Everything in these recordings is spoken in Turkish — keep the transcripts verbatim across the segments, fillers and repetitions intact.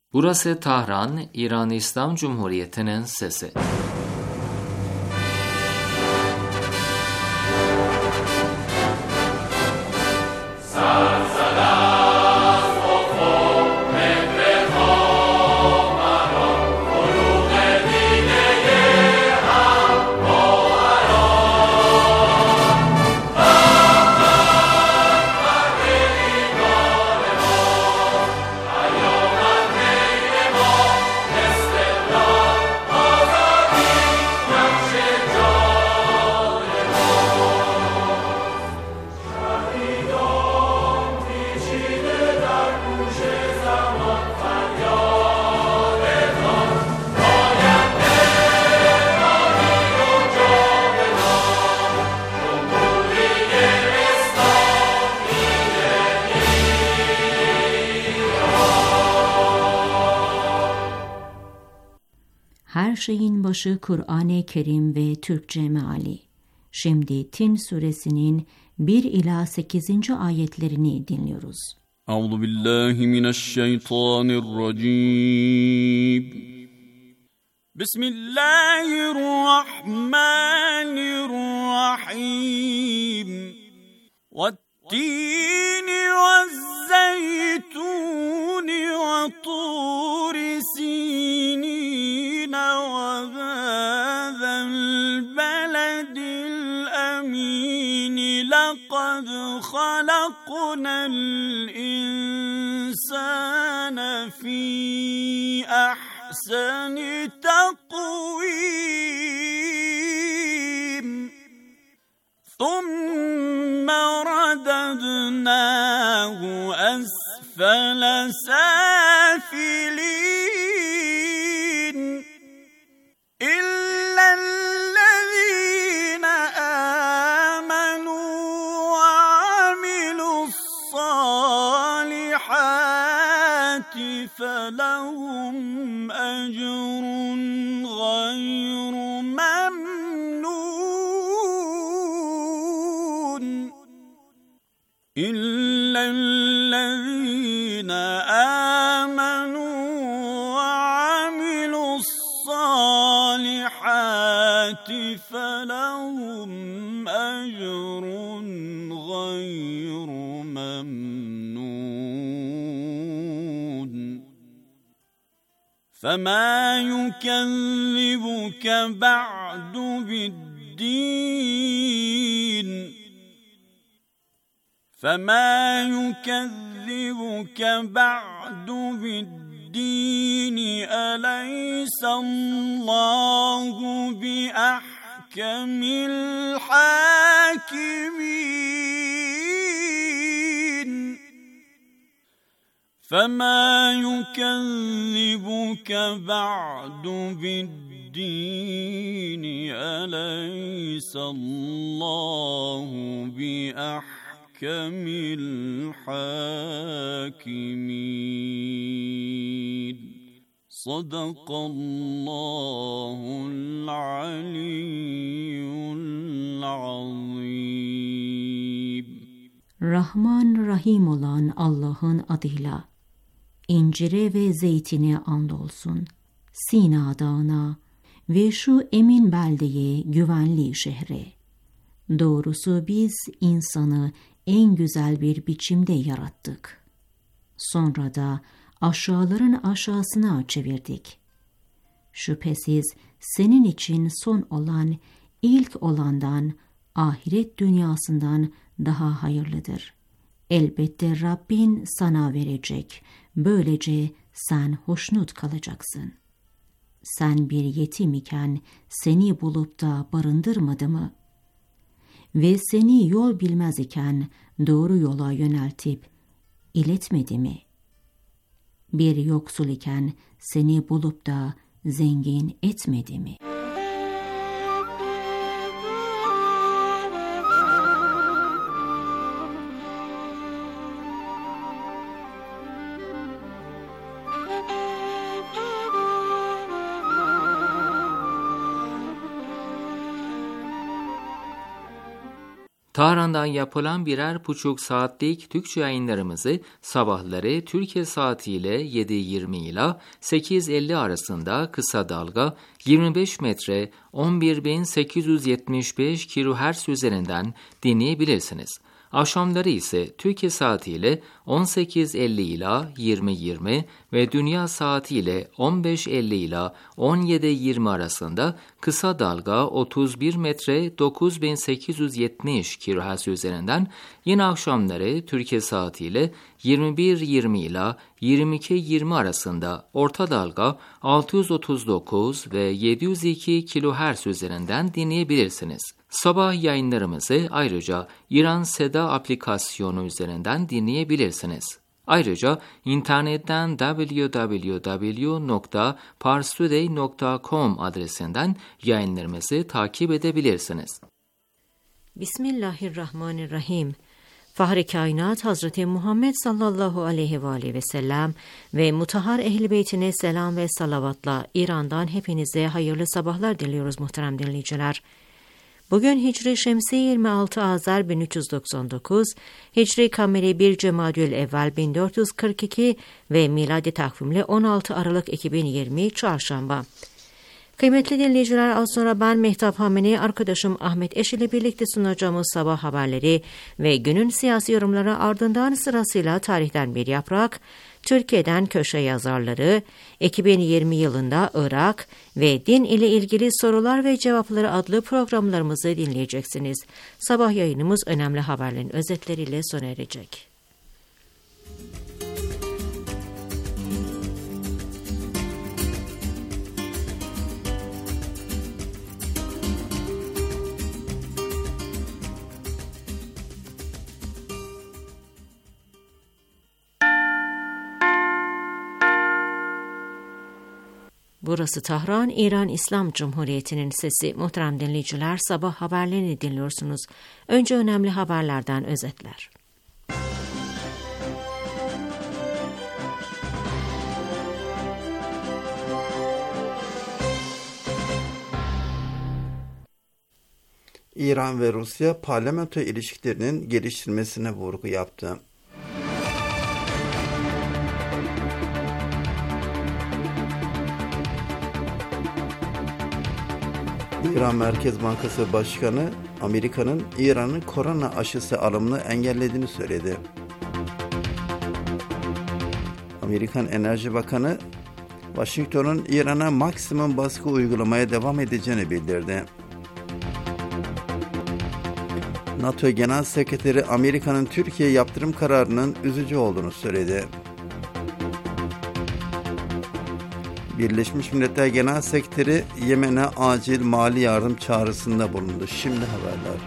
Burası Tahran, İran İslam Cumhuriyeti'nin sesi. Her şeyin başı Kur'an-ı Kerim ve Türkçe meali. Şimdi Tin suresinin bir ila sekizinci ayetlerini dinliyoruz. Euzu billahi mineşşeytanirracim. Bismillahirrahmanirrahim. Ve't-tini ve'z-zeytuni ve turi sinin ve hâzel beledil emin. Lekad halaknal insâne fî ahseni takvîm. ثُمَّ رَدَدْنَاهُ أَسْفَلَ سَافِلِينَ إِلَّا الَّذِينَ آمَنُوا وَعَمِلُوا الصَّالِحَاتِ فَلَهُمْ أَجْرٌ غَيْرُ إِلَّا الَّذِينَ آمَنُوا وَعَمِلُوا الصَّالِحَاتِ فَلَهُمْ أَجْرٌ غَيْرُ مَمْنُونٍ فَمَا يُكَذِّبُكَ بَعْدُ بِالدِّينِ فَمَا يُكَذِّبُكَ بَعْدُ بِالدِّينِ أَلَيْسَ اللَّهُ بِأَحْكَمِ الْحَاكِمِينَ فَمَا يُكَذِّبُكَ بَعْدُ بِالدِّينِ أَلَيْسَ اللَّهُ بِأَحْكَمِ كَمِلْ حَاكِمِينَ صدق الله العلي العظيم. Rahman Rahim olan Allah'ın adıyla. İncire ve zeytine andolsun. Sina dağına ve şu emin beldeye, güvenli şehre. Doğrusu biz insanı en güzel bir biçimde yarattık. Sonra da aşağıların aşağısına çevirdik. Şüphesiz senin için son olan, ilk olandan, ahiret dünyasından daha hayırlıdır. Elbette Rabbin sana verecek, böylece sen hoşnut kalacaksın. Sen bir yetim iken seni bulup da barındırmadı mı? Ve seni yol bilmez iken doğru yola yöneltip iletmedi mi? Bir yoksul iken seni bulup da zengin etmedi mi? Tahran'dan yapılan birer buçuk saatlik Türkçe yayınlarımızı sabahları Türkiye saatiyle yedi yirmi ile sekiz elli arasında kısa dalga yirmi beş metre on bir bin sekiz yüz yetmiş beş kilohertz üzerinden dinleyebilirsiniz. Akşamları ise Türkiye saatiyle on sekiz elli ila yirmi yirmi ve dünya saatiyle on beş elli ila on yedi yirmi arasında kısa dalga otuz bir metre dokuz bin sekiz yüz yetmiş kilohertz üzerinden, yine akşamları Türkiye saatiyle yirmi bir yirmi ila yirmi iki yirmi arasında orta dalga altı yüz otuz dokuz ve yedi yüz iki kilohertz üzerinden dinleyebilirsiniz. Sabah yayınlarımızı ayrıca İran Seda aplikasyonu üzerinden dinleyebilirsiniz. Ayrıca internetten double-u double-u double-u nokta parstoday nokta com adresinden yayınlarımızı takip edebilirsiniz. Bismillahirrahmanirrahim. Fahri Kainat Hazreti Muhammed sallallahu aleyhi ve aleyhi ve sellem ve mutahhar ehl-i beytine selam ve salavatla İran'dan hepinize hayırlı sabahlar diliyoruz muhterem dinleyiciler. Bugün Hicri Şemsi yirmi altı Azar bin üç yüz doksan dokuz, Hicri Kameri bir Cemadül Evvel bin dört yüz kırk iki ve miladi takvimle on altı Aralık iki bin yirmi Çarşamba. Kıymetli dinleyiciler, az sonra ben Mehtap Hamini, arkadaşım Ahmet Eş ile birlikte sunacağımız sabah haberleri ve günün siyasi yorumları, ardından sırasıyla tarihten bir yaprak, Türkiye'den köşe yazarları, iki bin yirmi yılında Irak ve din ile ilgili sorular ve cevapları adlı programlarımızı dinleyeceksiniz. Sabah yayınımız önemli haberlerin özetleriyle sona erecek. Burası Tahran, İran İslam Cumhuriyeti'nin sesi. Muhterem dinleyiciler, sabah haberlerini dinliyorsunuz. Önce önemli haberlerden özetler. İran ve Rusya parlamento ilişkilerinin geliştirilmesine vurgu yaptı. İran Merkez Bankası Başkanı, Amerika'nın İran'ın korona aşısı alımını engellediğini söyledi. Amerikan Enerji Bakanı, Washington'un İran'a maksimum baskı uygulamaya devam edeceğini bildirdi. NATO Genel Sekreteri, Amerika'nın Türkiye yaptırım kararının üzücü olduğunu söyledi. Birleşmiş Milletler Genel Sekreteri Yemen'e acil mali yardım çağrısında bulundu. Şimdi haberler.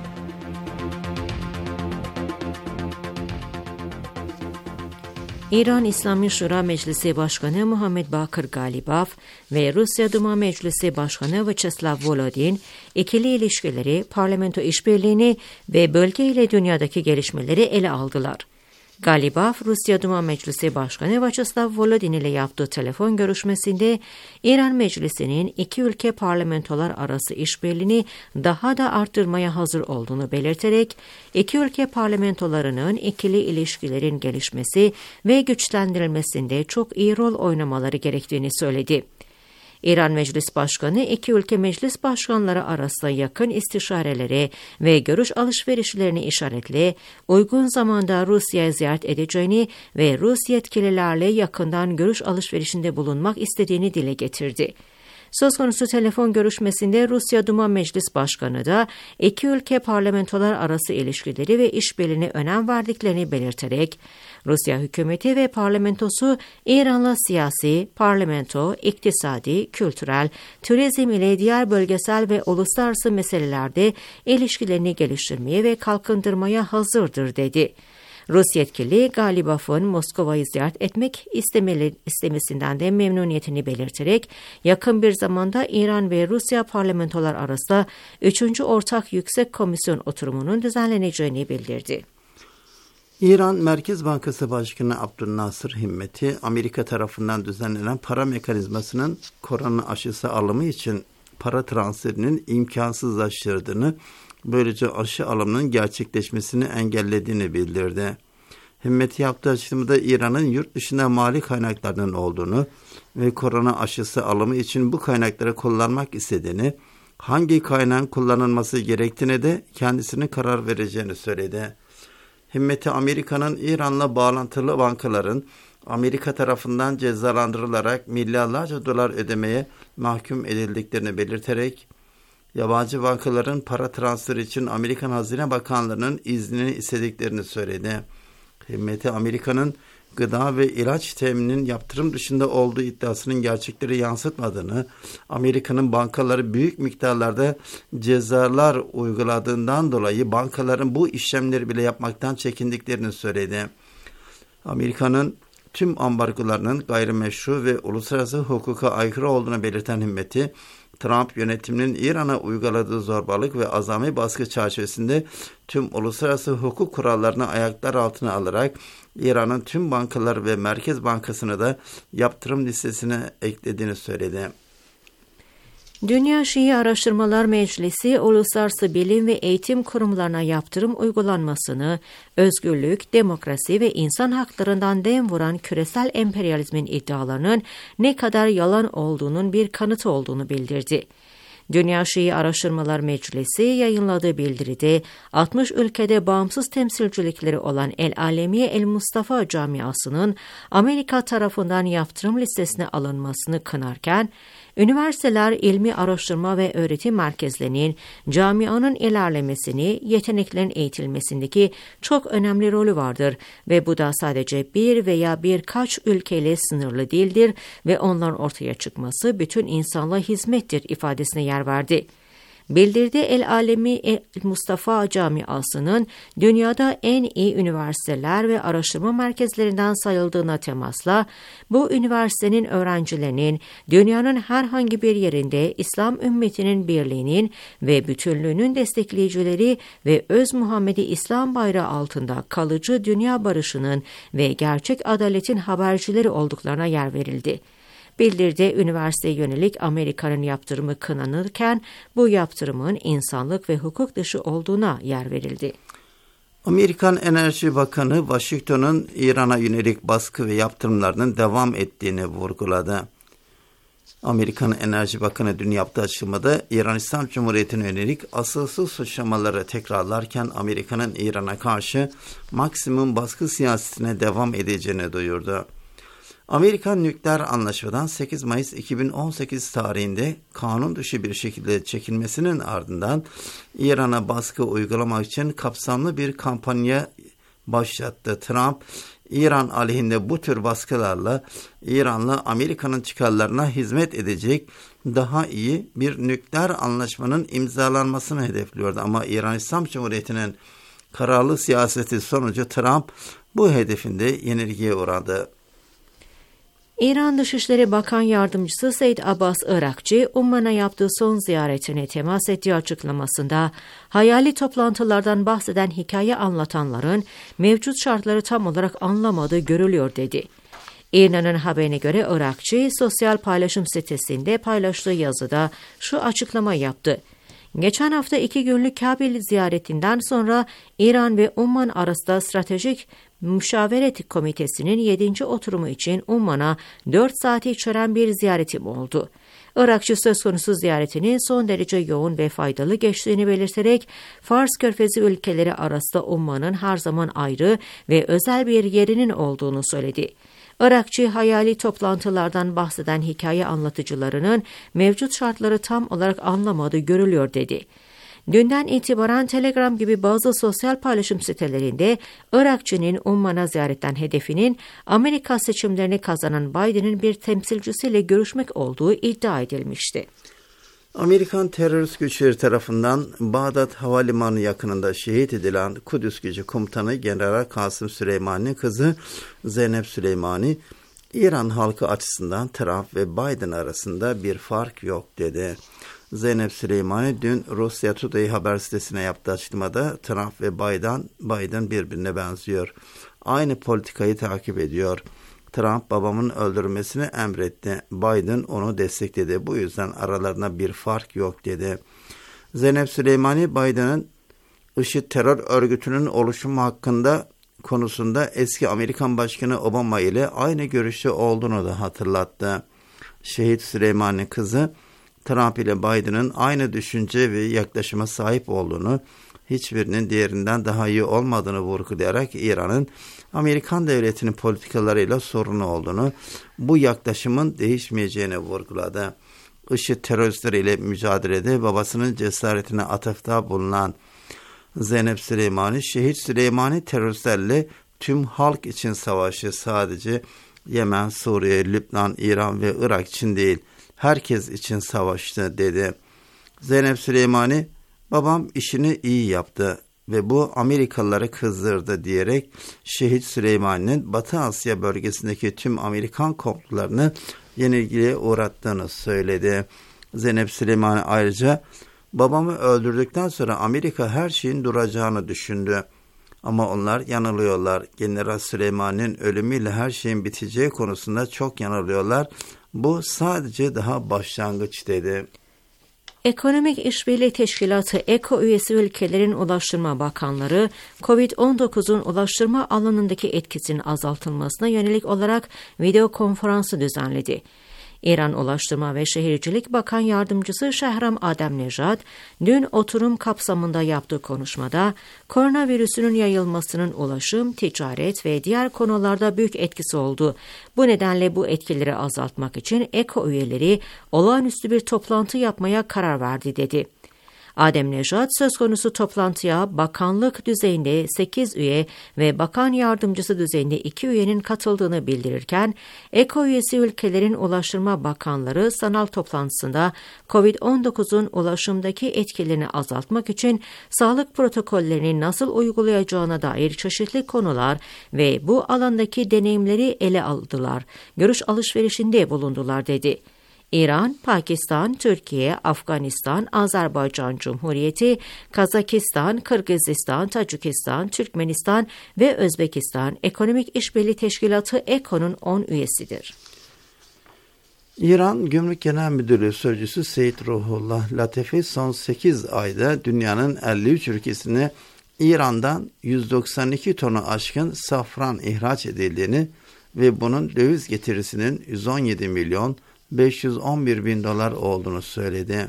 İran İslami Şura Meclisi Başkanı Muhammed Bakır Galibaf ve Rusya Duma Meclisi Başkanı Vyacheslav Volodin, ikili ilişkileri, parlamento işbirliğini ve bölge ile dünyadaki gelişmeleri ele aldılar. Galibaf, Rusya Duma Meclisi Başkanı Vyacheslav Volodin ile yaptığı telefon görüşmesinde İran Meclisi'nin iki ülke parlamentolar arası işbirliğini daha da arttırmaya hazır olduğunu belirterek, iki ülke parlamentolarının ikili ilişkilerin gelişmesi ve güçlendirilmesinde çok iyi rol oynamaları gerektiğini söyledi. İran Meclis Başkanı, iki ülke meclis başkanları arasında yakın istişarelere ve görüş alışverişlerini işaretle, uygun zamanda Rusya'ya ziyaret edeceğini ve Rus yetkililerle yakından görüş alışverişinde bulunmak istediğini dile getirdi. Söz konusu telefon görüşmesinde Rusya Duma Meclis Başkanı da iki ülke parlamentolar arası ilişkileri ve işbirliğine önem verdiklerini belirterek, Rusya hükümeti ve parlamentosu İran'la siyasi, parlamento, iktisadi, kültürel, turizm ile diğer bölgesel ve uluslararası meselelerde ilişkilerini geliştirmeye ve kalkındırmaya hazırdır dedi. Rus yetkili Galibaf'ın Moskova'yı ziyaret etmek istemeli, istemesinden de memnuniyetini belirterek, yakın bir zamanda İran ve Rusya parlamentolar arasında üçüncü Ortak Yüksek Komisyon oturumunun düzenleneceğini bildirdi. İran Merkez Bankası Başkanı Abdülnasır Himmeti, Amerika tarafından düzenlenen para mekanizmasının korona aşısı alımı için para transferinin imkansızlaştırdığını böylece aşı alımının gerçekleşmesini engellediğini bildirdi. Himmet'i yaptığı açıklamada İran'ın yurt dışında mali kaynaklarının olduğunu ve korona aşısı alımı için bu kaynakları kullanmak istediğini, hangi kaynağın kullanılması gerektiğine de kendisinin karar vereceğini söyledi. Himmet'i Amerika'nın İran'la bağlantılı bankaların Amerika tarafından cezalandırılarak milyarlarca dolar ödemeye mahkum edildiklerini belirterek, yabancı bankaların para transferi için Amerikan Hazine Bakanlığı'nın iznini istediklerini söyledi. Himmet'i Amerika'nın gıda ve ilaç temininin yaptırım dışında olduğu iddiasının gerçekleri yansıtmadığını, Amerika'nın bankaları büyük miktarlarda cezalar uyguladığından dolayı bankaların bu işlemleri bile yapmaktan çekindiklerini söyledi. Amerika'nın tüm ambargolarının gayrimeşru ve uluslararası hukuka aykırı olduğunu belirten Himmet'i, Trump yönetiminin İran'a uyguladığı zorbalık ve azami baskı çerçevesinde tüm uluslararası hukuk kurallarını ayaklar altına alarak İran'ın tüm bankaları ve Merkez Bankası'nı da yaptırım listesine eklediğini söyledi. Dünya Şii Araştırmalar Meclisi, uluslararası bilim ve eğitim kurumlarına yaptırım uygulanmasını, özgürlük, demokrasi ve insan haklarından dem vuran küresel emperyalizmin iddialarının ne kadar yalan olduğunun bir kanıtı olduğunu bildirdi. Dünya Şii Araştırmalar Meclisi yayınladığı bildiride altmış ülkede bağımsız temsilcilikleri olan El Alemiye El Mustafa Camiası'nın Amerika tarafından yaptırım listesine alınmasını kınarken, üniversiteler, ilmi araştırma ve öğretim merkezlerinin camianın ilerlemesini, yeteneklerin eğitilmesindeki çok önemli rolü vardır ve bu da sadece bir veya birkaç ülkeyle sınırlı değildir ve onların ortaya çıkması bütün insanlığa hizmettir ifadesine yer verdi. Bildirdi, El Alemi El Mustafa Camiası'nın dünyada en iyi üniversiteler ve araştırma merkezlerinden sayıldığına temasla, bu üniversitenin öğrencilerinin dünyanın herhangi bir yerinde İslam ümmetinin birliğinin ve bütünlüğünün destekleyicileri ve öz Muhammedi İslam bayrağı altında kalıcı dünya barışının ve gerçek adaletin habercileri olduklarına yer verildi. Bildirdi, üniversiteye yönelik Amerika'nın yaptırımı kınanırken bu yaptırımın insanlık ve hukuk dışı olduğuna yer verildi. Amerikan Enerji Bakanı Washington'un İran'a yönelik baskı ve yaptırımlarının devam ettiğini vurguladı. Amerikan Enerji Bakanı dün yaptığı açıklamada İran İslam Cumhuriyeti'ne yönelik asılsız suçlamaları tekrarlarken Amerika'nın İran'a karşı maksimum baskı siyasetine devam edeceğini duyurdu. Amerikan nükleer anlaşmadan sekiz Mayıs iki bin on sekiz tarihinde kanun dışı bir şekilde çekilmesinin ardından İran'a baskı uygulamak için kapsamlı bir kampanya başlattı. Trump, İran aleyhinde bu tür baskılarla İran'la Amerika'nın çıkarlarına hizmet edecek daha iyi bir nükleer anlaşmanın imzalanmasını hedefliyordu. Ama İran İslam Cumhuriyeti'nin kararlı siyaseti sonucu Trump bu hedefinde yenilgiye uğradı. İran Dışişleri Bakan Yardımcısı Seyyid Abbas Irakçı, Umman'a yaptığı son ziyaretine temas ettiği açıklamasında, hayali toplantılardan bahseden hikaye anlatanların mevcut şartları tam olarak anlamadığı görülüyor dedi. İran'ın haberine göre Irakçı, sosyal paylaşım sitesinde paylaştığı yazıda şu açıklama yaptı. Geçen hafta iki günlük Kabil ziyaretinden sonra İran ve Umman arasında stratejik Müşaviret Komitesi'nin yedinci oturumu için Umman'a dört saati içeren bir ziyaretim oldu. Irakçı söz konusu ziyaretinin son derece yoğun ve faydalı geçtiğini belirterek, Fars Körfezi ülkeleri arasında Umman'ın her zaman ayrı ve özel bir yerinin olduğunu söyledi. Irakçı, hayali toplantılardan bahseden hikaye anlatıcılarının mevcut şartları tam olarak anlamadığı görülüyor dedi. Dünden itibaren Telegram gibi bazı sosyal paylaşım sitelerinde Irakçı'nın Umman'a ziyaretten hedefinin Amerika seçimlerini kazanan Biden'in bir temsilcisiyle görüşmek olduğu iddia edilmişti. Amerikan terörist güçleri tarafından Bağdat Havalimanı yakınında şehit edilen Kudüs Gücü Komutanı General Kasım Süleymani'nin kızı Zeynep Süleymani, İran halkı açısından Trump ve Biden arasında bir fark yok dedi. Zeynep Süleymani dün Rusya Today haber sitesine yaptığı açıklamada Trump ve Biden, Biden birbirine benziyor. Aynı politikayı takip ediyor. Trump babamın öldürülmesini emretti. Biden onu destekledi. Bu yüzden aralarında bir fark yok dedi. Zeynep Süleymani, Biden'ın IŞİD terör örgütünün oluşumu hakkında konusunda eski Amerikan Başkanı Obama ile aynı görüşte olduğunu da hatırlattı. Şehit Süleymani kızı, Trump ile Biden'ın aynı düşünce ve yaklaşıma sahip olduğunu, hiçbirinin diğerinden daha iyi olmadığını vurgulayarak İran'ın Amerikan devletinin politikalarıyla sorunu olduğunu, bu yaklaşımın değişmeyeceğini vurguladı. IŞİD teröristleriyle mücadelede babasının cesaretine atıfta bulunan Zeynep Süleymani, Şehit Süleymani teröristlerle tüm halk için savaşı sadece Yemen, Suriye, Lübnan, İran ve Irak için değil, herkes için savaştı dedi. Zeynep Süleymani, babam işini iyi yaptı ve bu Amerikalıları kızdırdı diyerek Şehit Süleymani'nin Batı Asya bölgesindeki tüm Amerikan komplolarını yenilgiye uğrattığını söyledi. Zeynep Süleymani ayrıca, babamı öldürdükten sonra Amerika her şeyin duracağını düşündü. Ama onlar yanılıyorlar. General Süleymani'nin ölümüyle her şeyin biteceği konusunda çok yanılıyorlar. Bu sadece daha başlangıç dedi. Ekonomik İşbirliği Teşkilatı E K O üyesi ülkelerin Ulaştırma Bakanları, kovid on dokuzun ulaştırma alanındaki etkisinin azaltılmasına yönelik olarak video konferansı düzenledi. İran Ulaştırma ve Şehircilik Bakan Yardımcısı Şehram Ademnejad, dün oturum kapsamında yaptığı konuşmada, koronavirüsünün yayılmasının ulaşım, ticaret ve diğer konularda büyük etkisi oldu. Bu nedenle bu etkileri azaltmak için E K O üyeleri olağanüstü bir toplantı yapmaya karar verdi dedi. Ademnejad söz konusu toplantıya bakanlık düzeyinde sekiz üye ve bakan yardımcısı düzeyinde iki üyenin katıldığını bildirirken, E K O üyesi ülkelerin ulaştırma bakanları sanal toplantısında kovid on dokuzun ulaşımdaki etkilerini azaltmak için sağlık protokollerini nasıl uygulayacağına dair çeşitli konular ve bu alandaki deneyimleri ele aldılar, görüş alışverişinde bulundular dedi. İran, Pakistan, Türkiye, Afganistan, Azerbaycan Cumhuriyeti, Kazakistan, Kırgızistan, Tacikistan, Türkmenistan ve Özbekistan Ekonomik İşbirliği Teşkilatı E K O'nun on üyesidir. İran Gümrük Genel Müdürlüğü Sözcüsü Seyit Ruhullah Latifi son sekiz ayda dünyanın elli üç ülkesine İran'dan yüz doksan iki tonu aşkın safran ihraç edildiğini ve bunun döviz getirisinin yüz on yedi milyon beş yüz on bir bin dolar olduğunu söyledi.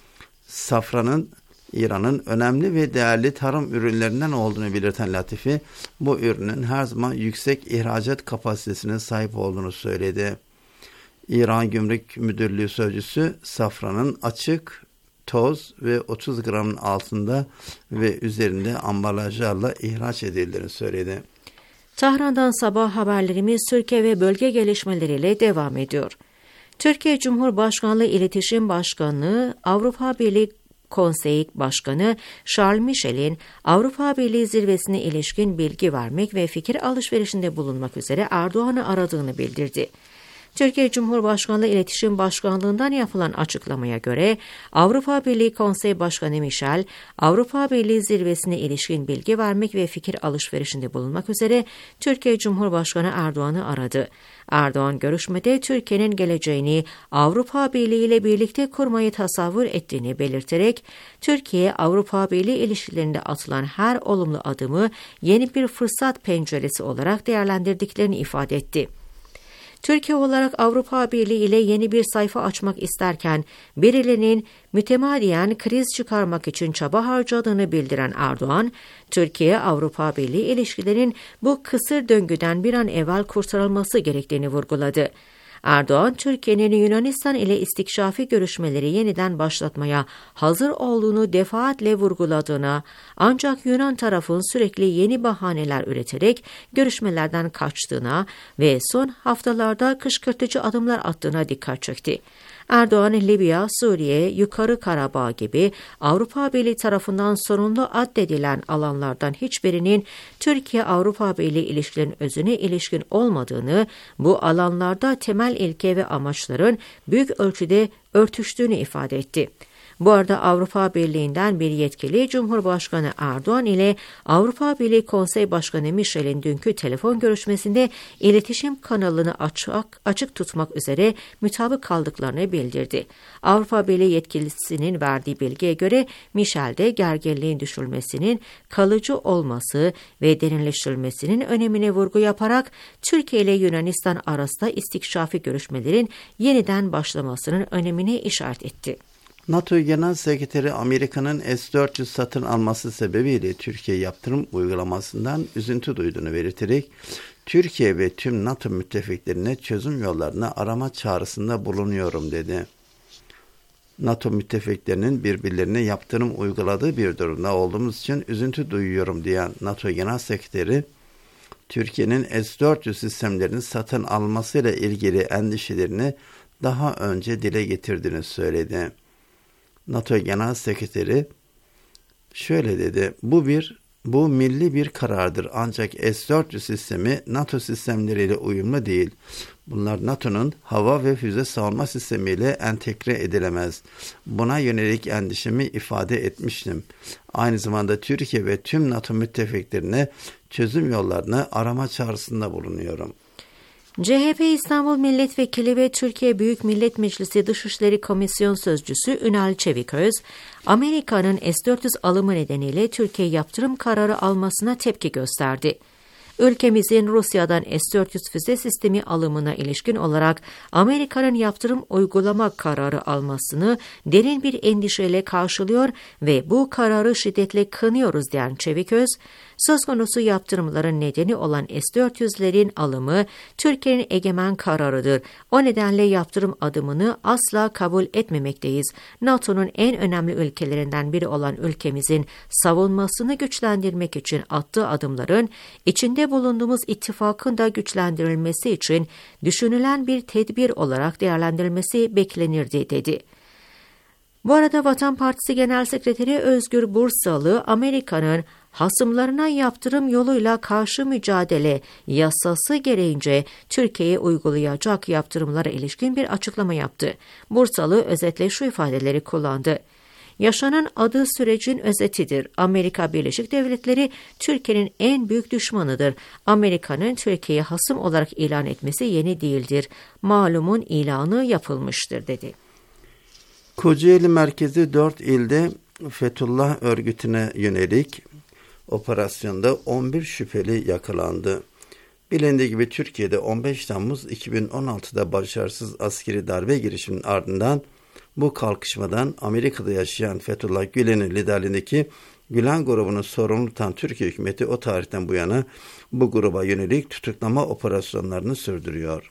Safranın İran'ın önemli ve değerli tarım ürünlerinden olduğunu belirten Latifi, bu ürünün her zaman yüksek ihracat kapasitesine sahip olduğunu söyledi. İran Gümrük Müdürlüğü Sözcüsü, safranın açık, toz ve otuz gramın altında ve üzerinde ambalajlarla ihraç edildiğini söyledi. Tahran'dan sabah haberlerimiz Türkiye ve bölge gelişmeleriyle devam ediyor. Türkiye Cumhurbaşkanlığı İletişim Başkanlığı, Avrupa Birliği Konseyi Başkanı Charles Michel'in Avrupa Birliği zirvesine ilişkin bilgi vermek ve fikir alışverişinde bulunmak üzere Erdoğan'ı aradığını bildirdi. Türkiye Cumhurbaşkanlığı İletişim Başkanlığı'ndan yapılan açıklamaya göre Avrupa Birliği Konseyi Başkanı Michel, Avrupa Birliği zirvesine ilişkin bilgi vermek ve fikir alışverişinde bulunmak üzere Türkiye Cumhurbaşkanı Erdoğan'ı aradı. Erdoğan görüşmede Türkiye'nin geleceğini Avrupa Birliği ile birlikte kurmayı tasavvur ettiğini belirterek, Türkiye Avrupa Birliği ilişkilerinde atılan her olumlu adımı yeni bir fırsat penceresi olarak değerlendirdiklerini ifade etti. Türkiye olarak Avrupa Birliği ile yeni bir sayfa açmak isterken birilerinin mütemadiyen kriz çıkarmak için çaba harcadığını bildiren Erdoğan, Türkiye-Avrupa Birliği ilişkilerinin bu kısır döngüden bir an evvel kurtarılması gerektiğini vurguladı. Erdoğan, Türkiye'nin Yunanistan ile istikşafi görüşmeleri yeniden başlatmaya hazır olduğunu defaatle vurguladığına, ancak Yunan tarafın sürekli yeni bahaneler üreterek görüşmelerden kaçtığına ve son haftalarda kışkırtıcı adımlar attığına dikkat çekti. Erdoğan, Libya, Suriye, Yukarı Karabağ gibi Avrupa Birliği tarafından sorunlu addedilen alanlardan hiçbirinin Türkiye-Avrupa Birliği ilişkilerinin özüne ilişkin olmadığını, bu alanlarda temel ilke ve amaçların büyük ölçüde örtüştüğünü ifade etti. Bu arada Avrupa Birliği'nden bir yetkili Cumhurbaşkanı Erdoğan ile Avrupa Birliği Konsey Başkanı Michel'in dünkü telefon görüşmesinde iletişim kanalını açık, açık tutmak üzere mutabık kaldıklarını bildirdi. Avrupa Birliği yetkilisinin verdiği bilgiye göre Michel'de gerginliğin düşürülmesinin kalıcı olması ve derinleştirilmesinin önemine vurgu yaparak Türkiye ile Yunanistan arasında istikşafi görüşmelerin yeniden başlamasının önemine işaret etti. NATO Genel Sekreteri Amerika'nın S dört yüz satın alması sebebiyle Türkiye yaptırım uygulamasından üzüntü duyduğunu belirterek Türkiye ve tüm NATO müttefiklerine çözüm yollarını arama çağrısında bulunuyorum dedi. NATO müttefiklerinin birbirlerine yaptırım uyguladığı bir durumda olduğumuz için üzüntü duyuyorum diyen NATO Genel Sekreteri, Türkiye'nin S dört yüz sistemlerini satın almasıyla ilgili endişelerini daha önce dile getirdiğini söyledi. NATO Genel Sekreteri şöyle dedi, bu bir bu milli bir karardır ancak S dört yüz sistemi NATO sistemleriyle uyumlu değil. Bunlar NATO'nun hava ve füze savunma sistemiyle entegre edilemez. Buna yönelik endişemi ifade etmiştim. Aynı zamanda Türkiye ve tüm NATO müttefiklerine çözüm yollarını arama çağrısında bulunuyorum. C H P İstanbul Milletvekili ve Türkiye Büyük Millet Meclisi Dışişleri Komisyon Sözcüsü Ünal Çeviköz, Amerika'nın S dört yüz alımı nedeniyle Türkiye yaptırım kararı almasına tepki gösterdi. Ülkemizin Rusya'dan S dört yüz füze sistemi alımına ilişkin olarak Amerika'nın yaptırım uygulama kararı almasını derin bir endişeyle karşılıyor ve bu kararı şiddetle kınıyoruz diyen Çeviköz, söz konusu yaptırımların nedeni olan S dört yüzlerin alımı Türkiye'nin egemen kararıdır. O nedenle yaptırım adımını asla kabul etmemekteyiz. NATO'nun en önemli ülkelerinden biri olan ülkemizin savunmasını güçlendirmek için attığı adımların içinde bulunduğumuz ittifakın da güçlendirilmesi için düşünülen bir tedbir olarak değerlendirilmesi beklenirdi dedi. Bu arada Vatan Partisi Genel Sekreteri Özgür Bursalı, Amerika'nın hasımlarına yaptırım yoluyla karşı mücadele yasası gereğince Türkiye'ye uygulayacak yaptırımlara ilişkin bir açıklama yaptı. Bursalı özetle şu ifadeleri kullandı. Yaşanan adı sürecin özetidir. Amerika Birleşik Devletleri Türkiye'nin en büyük düşmanıdır. Amerika'nın Türkiye'ye hasım olarak ilan etmesi yeni değildir. Malumun ilanı yapılmıştır dedi. Kocaeli merkezi dört ilde Fethullah örgütüne yönelik operasyonda on bir şüpheli yakalandı. Bilindiği gibi Türkiye'de on beş Temmuz iki bin on altıda başarısız askeri darbe girişiminin ardından bu kalkışmadan Amerika'da yaşayan Fethullah Gülen'in liderliğindeki Gülen grubunun sorumlu tutan Türkiye hükümeti o tarihten bu yana bu gruba yönelik tutuklama operasyonlarını sürdürüyor.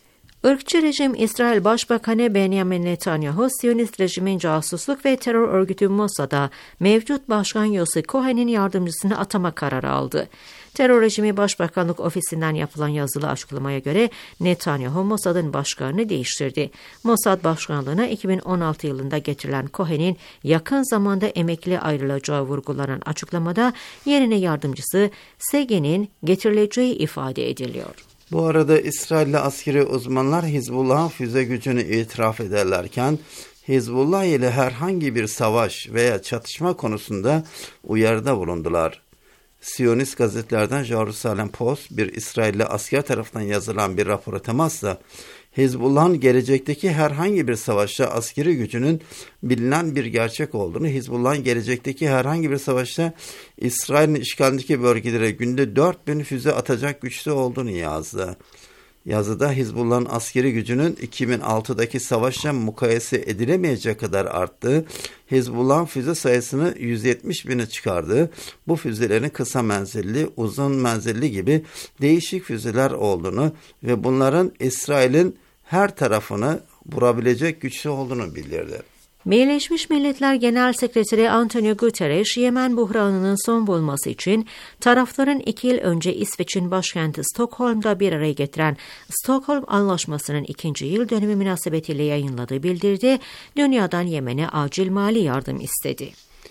Irkçı rejim İsrail Başbakanı Benjamin Netanyahu, Siyonist rejimin casusluk ve terör örgütü Mossad'a mevcut başkan Yossi Cohen'in yardımcısını atama kararı aldı. Terör rejimi Başbakanlık Ofisi'nden yapılan yazılı açıklamaya göre Netanyahu Mossad'ın başkanını değiştirdi. Mossad başkanlığına iki bin on altı yılında getirilen Cohen'in yakın zamanda emekli ayrılacağı vurgulanan açıklamada yerine yardımcısı Sege'nin getirileceği ifade ediliyor. Bu arada İsrailli askeri uzmanlar Hizbullah'ın füze gücünü itiraf ederlerken Hizbullah ile herhangi bir savaş veya çatışma konusunda uyarıda bulundular. Siyonist gazetelerden Jerusalem Post bir İsrailli asker tarafından yazılan bir rapora temasla Hizbullah'ın gelecekteki herhangi bir savaşta askeri gücünün bilinen bir gerçek olduğunu, Hizbullah'ın gelecekteki herhangi bir savaşta İsrail'in işgalindeki bölgelere günde dört bin füze atacak güçte olduğunu yazdı. Yazıda Hizbullah'ın askeri gücünün iki bin altıdaki savaşla mukayese edilemeyecek kadar arttığı, Hizbullah'ın füze sayısını yüz yetmiş bine çıkardığı, bu füzelerin kısa menzilli, uzun menzilli gibi değişik füzeler olduğunu ve bunların İsrail'in her tarafını vurabilecek güçlü olduğunu bildirdi. Birleşmiş Milletler Genel Sekreteri Antonio Guterres, Yemen buhranının son bulması için tarafların iki yıl önce İsveç'in başkenti Stockholm'da bir araya getiren Stockholm Anlaşması'nın ikinci yıl dönümü münasebetiyle yayınladığı bildirdi, dünyadan Yemen'e acil mali yardım istedi.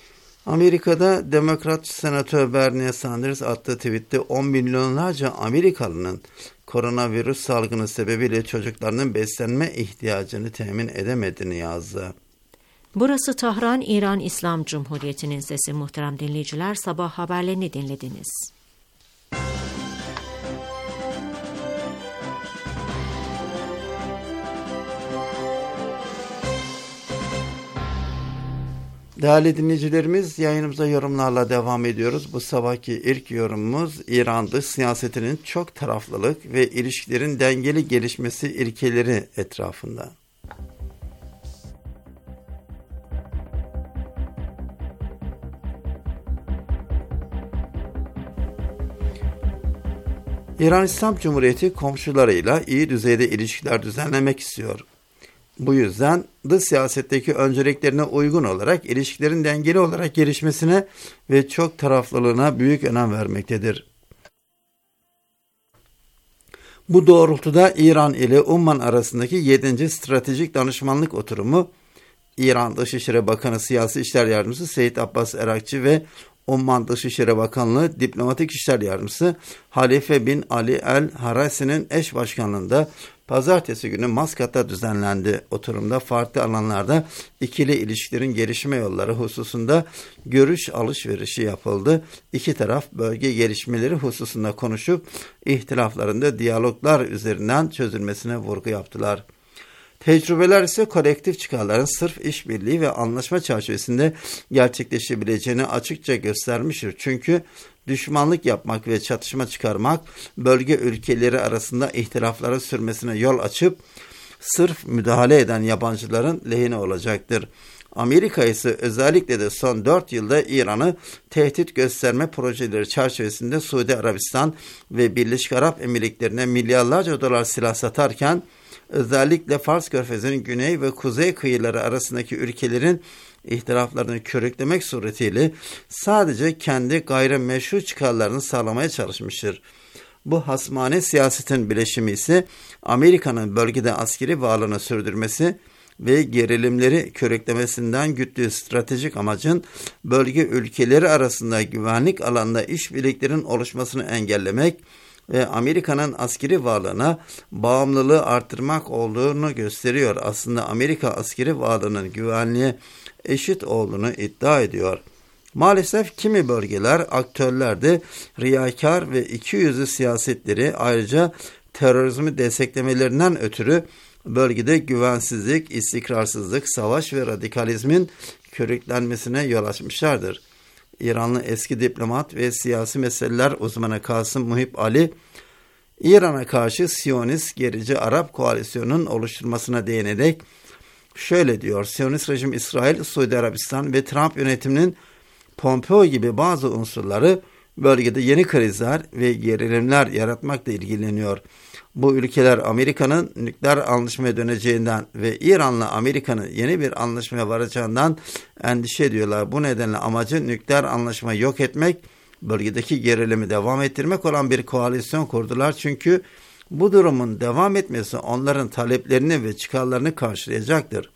Amerika'da Demokrat Senatör Bernie Sanders attığı tweette on milyonlarca Amerikalı'nın koronavirüs salgını sebebiyle çocuklarının beslenme ihtiyacını temin edemediğini yazdı. Burası Tahran, İran İslam Cumhuriyeti'nin sesi. Muhterem dinleyiciler, sabah haberlerini dinlediniz. Değerli dinleyicilerimiz, yayınımıza yorumlarla devam ediyoruz. Bu sabahki ilk yorumumuz İran dış siyasetinin çok taraflılık ve ilişkilerin dengeli gelişmesi ilkeleri etrafında. İran İslam Cumhuriyeti komşularıyla iyi düzeyde ilişkiler düzenlemek istiyor. Bu yüzden dış siyasetteki önceliklerine uygun olarak ilişkilerin dengeli olarak gelişmesine ve çok taraflılığına büyük önem vermektedir. Bu doğrultuda İran ile Umman arasındaki yedinci Stratejik Danışmanlık Oturumu, İran Dışişleri Bakanı Siyasi İşler Yardımcısı Seyit Abbas Erakçı ve Umman Dışişleri Bakanlığı Diplomatik İşler Yardımcısı Halife bin Ali El Harasi'nin eş başkanlığında pazartesi günü Maskat'ta düzenlendi. Oturumda farklı alanlarda ikili ilişkilerin gelişme yolları hususunda görüş alışverişi yapıldı. İki taraf bölge gelişmeleri hususunda konuşup ihtilaflarında diyaloglar üzerinden çözülmesine vurgu yaptılar. Tecrübeler ise kolektif çıkarların sırf işbirliği ve anlaşma çerçevesinde gerçekleşebileceğini açıkça göstermiştir. Çünkü düşmanlık yapmak ve çatışma çıkarmak bölge ülkeleri arasında ihtilafların sürmesine yol açıp sırf müdahale eden yabancıların lehine olacaktır. Amerika ise özellikle de son dört yılda İran'ı tehdit gösterme projeleri çerçevesinde Suudi Arabistan ve Birleşik Arap Emirlikleri'ne milyarlarca dolar silah satarken özellikle Fars Körfezi'nin güney ve kuzey kıyıları arasındaki ülkelerin ihtilaflarını körüklemek suretiyle sadece kendi gayrimeşru çıkarlarını sağlamaya çalışmıştır. Bu hasmane siyasetin bileşimi ise Amerika'nın bölgede askeri varlığını sürdürmesi ve gerilimleri körüklemesinden güttüğü stratejik amacın bölge ülkeleri arasında güvenlik alanında işbirliklerinin oluşmasını engellemek ve Amerika'nın askeri varlığına bağımlılığı artırmak olduğunu gösteriyor. Aslında Amerika askeri varlığının güvenliğe eşit olduğunu iddia ediyor. Maalesef kimi bölgeler, aktörler de riyakar ve ikiyüzlü siyasetleri ayrıca terörizmi desteklemelerinden ötürü bölgede güvensizlik, istikrarsızlık, savaş ve radikalizmin körüklenmesine yol açmışlardır. İranlı eski diplomat ve siyasi meseleler uzmanı Kasım Muhib Ali, İran'a karşı Siyonist gerici Arap koalisyonunun oluşturulmasına değinerek şöyle diyor: Siyonist rejim İsrail, Suudi Arabistan ve Trump yönetiminin Pompeo gibi bazı unsurları bölgede yeni krizler ve gerilimler yaratmakla ilgileniyor. Bu ülkeler Amerika'nın nükleer anlaşmaya döneceğinden ve İran'la Amerika'nın yeni bir anlaşmaya varacağından endişe ediyorlar. Bu nedenle amacı nükleer anlaşmayı yok etmek, bölgedeki gerilimi devam ettirmek olan bir koalisyon kurdular. Çünkü bu durumun devam etmesi onların taleplerini ve çıkarlarını karşılayacaktır.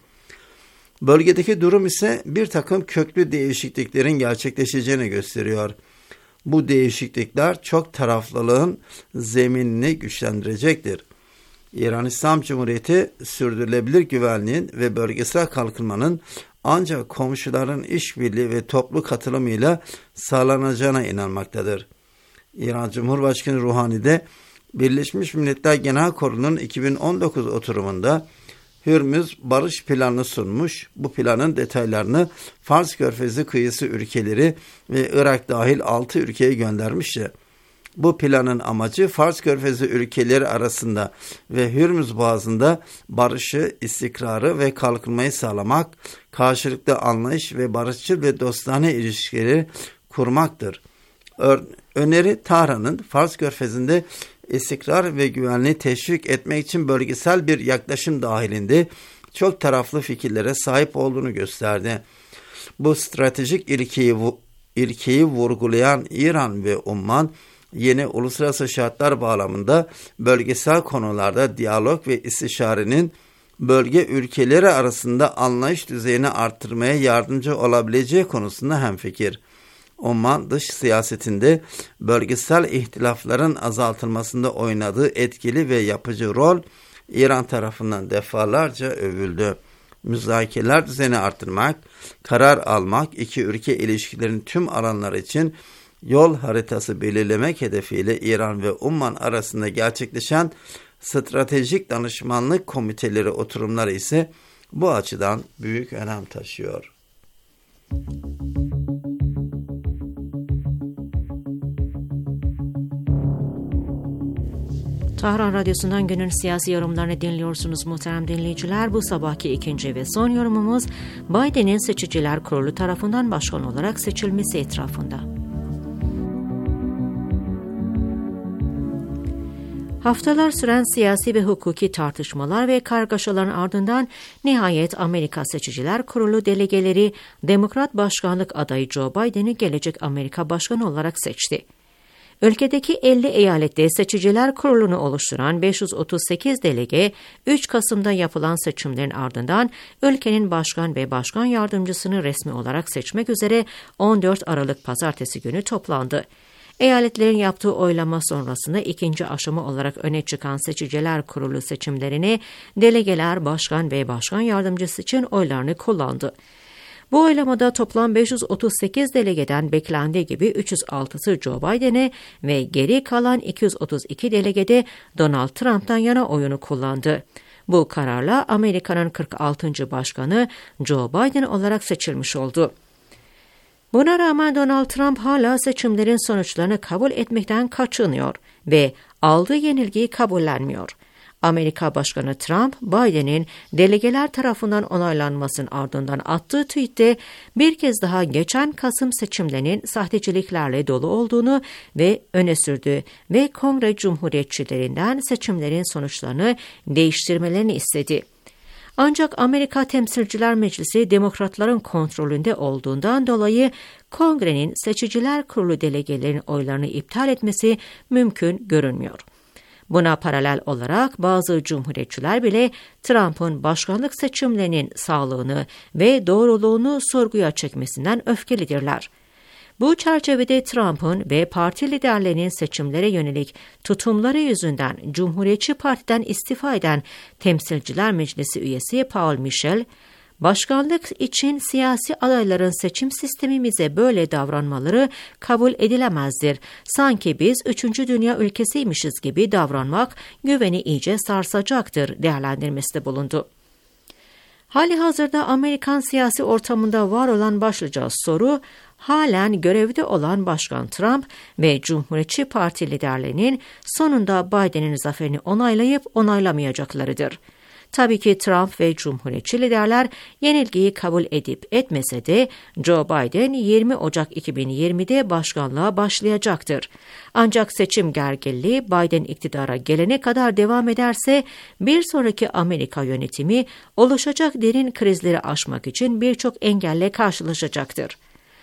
Bölgedeki durum ise bir takım köklü değişikliklerin gerçekleşeceğini gösteriyor. Bu değişiklikler çok taraflılığın zeminini güçlendirecektir. İran İslam Cumhuriyeti sürdürülebilir güvenliğin ve bölgesel kalkınmanın ancak komşuların işbirliği ve toplu katılımıyla sağlanacağına inanmaktadır. İran Cumhurbaşkanı Ruhani de Birleşmiş Milletler Genel Kurulu'nun iki bin on dokuz oturumunda Hürmüz barış planını sunmuş. Bu planın detaylarını Fars Körfezi kıyısı ülkeleri ve Irak dahil altı ülkeye göndermişti. Bu planın amacı Fars Körfezi ülkeleri arasında ve Hürmüz Boğazı'nda barışı, istikrarı ve kalkınmayı sağlamak, karşılıklı anlayış ve barışçıl ve dostane ilişkileri kurmaktır. Öneri Tahran'ın Fars Körfezi'nde istikrar ve güvenliği teşvik etmek için bölgesel bir yaklaşım dahilinde çok taraflı fikirlere sahip olduğunu gösterdi. Bu stratejik ilkeyi, ilkeyi vurgulayan İran ve Umman, yeni uluslararası şartlar bağlamında bölgesel konularda diyalog ve istişarenin bölge ülkeleri arasında anlayış düzeyini artırmaya yardımcı olabileceği konusunda hemfikir. Umman dış siyasetinde bölgesel ihtilafların azaltılmasında oynadığı etkili ve yapıcı rol İran tarafından defalarca övüldü. müzakereler düzeni artırmak, karar almak, iki ülke ilişkilerinin tüm alanları için yol haritası belirlemek hedefiyle İran ve Umman arasında gerçekleşen stratejik danışmanlık komiteleri oturumları ise bu açıdan büyük önem taşıyor. Tahran Radyosu'ndan günün siyasi yorumlarını dinliyorsunuz muhterem dinleyiciler. Bu sabahki ikinci ve son yorumumuz Biden'in Seçiciler Kurulu tarafından başkan olarak seçilmesi etrafında. Haftalar süren siyasi ve hukuki tartışmalar ve kargaşaların ardından nihayet Amerika Seçiciler Kurulu delegeleri Demokrat Başkanlık adayı Joe Biden'i gelecek Amerika Başkanı olarak seçti. Ülkedeki elli eyalette Seçiciler Kurulu'nu oluşturan beş yüz otuz sekiz delege, üç Kasım'da yapılan seçimlerin ardından ülkenin başkan ve başkan yardımcısını resmi olarak seçmek üzere on dört Aralık Pazartesi günü toplandı. Eyaletlerin yaptığı oylama sonrasında ikinci aşama olarak öne çıkan Seçiciler Kurulu seçimlerini delegeler başkan ve başkan yardımcısı için oylarını kullandı. Bu oylamada toplam beş yüz otuz sekiz delegeden beklendiği gibi üç yüz altısı Joe Biden'e ve geri kalan iki yüz otuz iki delegede Donald Trump'tan yana oyunu kullandı. Bu kararla Amerika'nın kırk altıncı başkanı Joe Biden olarak seçilmiş oldu. Buna rağmen Donald Trump hala seçimlerin sonuçlarını kabul etmekten kaçınıyor ve aldığı yenilgiyi kabullenmiyor. Amerika Başkanı Trump, Biden'in delegeler tarafından onaylanmasının ardından attığı tweette bir kez daha geçen Kasım seçimlerinin sahteciliklerle dolu olduğunu ve öne sürdü ve Kongre Cumhuriyetçilerinden seçimlerin sonuçlarını değiştirmelerini istedi. Ancak Amerika Temsilciler Meclisi Demokratların kontrolünde olduğundan dolayı Kongre'nin Seçiciler Kurulu delegelerinin oylarını iptal etmesi mümkün görünmüyor. Buna paralel olarak bazı cumhuriyetçiler bile Trump'ın başkanlık seçimlerinin sağlığını ve doğruluğunu sorguya çekmesinden öfkelidirler. Bu çerçevede Trump'ın ve parti liderlerinin seçimlere yönelik tutumları yüzünden Cumhuriyetçi Parti'den istifa eden Temsilciler Meclisi üyesi Paul Michel, başkanlık için siyasi adayların seçim sistemimize böyle davranmaları kabul edilemezdir. Sanki biz üçüncü dünya ülkesiymişiz gibi davranmak güveni iyice sarsacaktır değerlendirmesinde bulundu. Hali hazırda Amerikan siyasi ortamında var olan başlıca soru, halen görevde olan Başkan Trump ve Cumhuriyetçi Parti liderlerinin sonunda Biden'in zaferini onaylayıp onaylamayacaklarıdır. Tabii ki Trump ve Cumhuriyetçi liderler yenilgiyi kabul edip etmese de Joe Biden yirmi Ocak iki bin yirmide başkanlığa başlayacaktır. Ancak seçim gerginliği Biden iktidara gelene kadar devam ederse bir sonraki Amerika yönetimi oluşacak derin krizleri aşmak için birçok engelle karşılaşacaktır.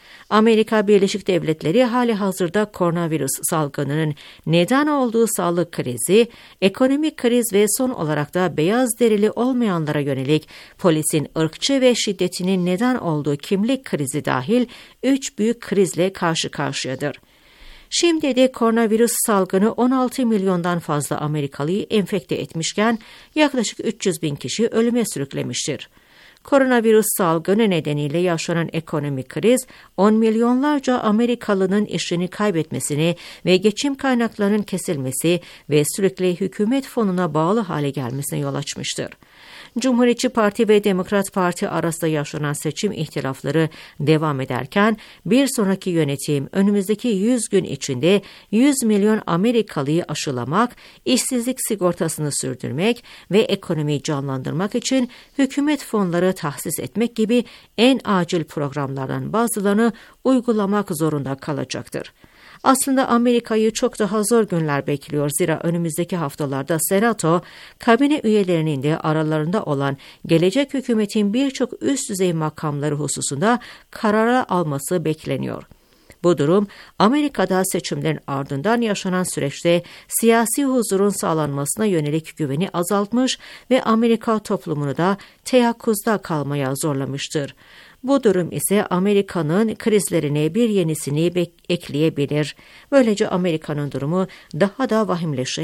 Amerika Birleşik Devletleri hali hazırda koronavirüs salgınının neden olduğu sağlık krizi, ekonomik kriz ve son olarak da beyaz derili olmayanlara yönelik polisin ırkçı ve şiddetinin neden olduğu kimlik krizi dahil üç büyük krizle karşı karşıyadır. Şimdi de koronavirüs salgını on altı milyondan fazla Amerikalıyı enfekte etmişken yaklaşık üç yüz bin kişi ölüme sürüklemiştir. Koronavirüs salgını nedeniyle yaşanan ekonomik kriz, on milyonlarca Amerikalının işini kaybetmesini ve geçim kaynaklarının kesilmesi ve sürekli hükümet fonuna bağlı hale gelmesine yol açmıştır. Cumhuriyetçi Parti ve Demokrat Parti arasında yaşanan seçim ihtilafları devam ederken bir sonraki yönetim önümüzdeki yüz gün içinde yüz milyon Amerikalıyı aşılamak, işsizlik sigortasını sürdürmek ve ekonomiyi canlandırmak için hükümet fonları tahsis etmek gibi en acil programlardan bazılarını uygulamak zorunda kalacaktır. Aslında Amerika'yı çok daha zor günler bekliyor. Zira önümüzdeki haftalarda Senato, kabine üyelerinin de aralarında olan gelecek hükümetin birçok üst düzey makamları hususunda karara alması bekleniyor. Bu durum, Amerika'da seçimlerin ardından yaşanan süreçte siyasi huzurun sağlanmasına yönelik güveni azaltmış ve Amerika toplumunu da teyakkuzda kalmaya zorlamıştır. Bu durum ise Amerika'nın krizlerine bir yenisini ekleyebilir. Böylece Amerika'nın durumu daha da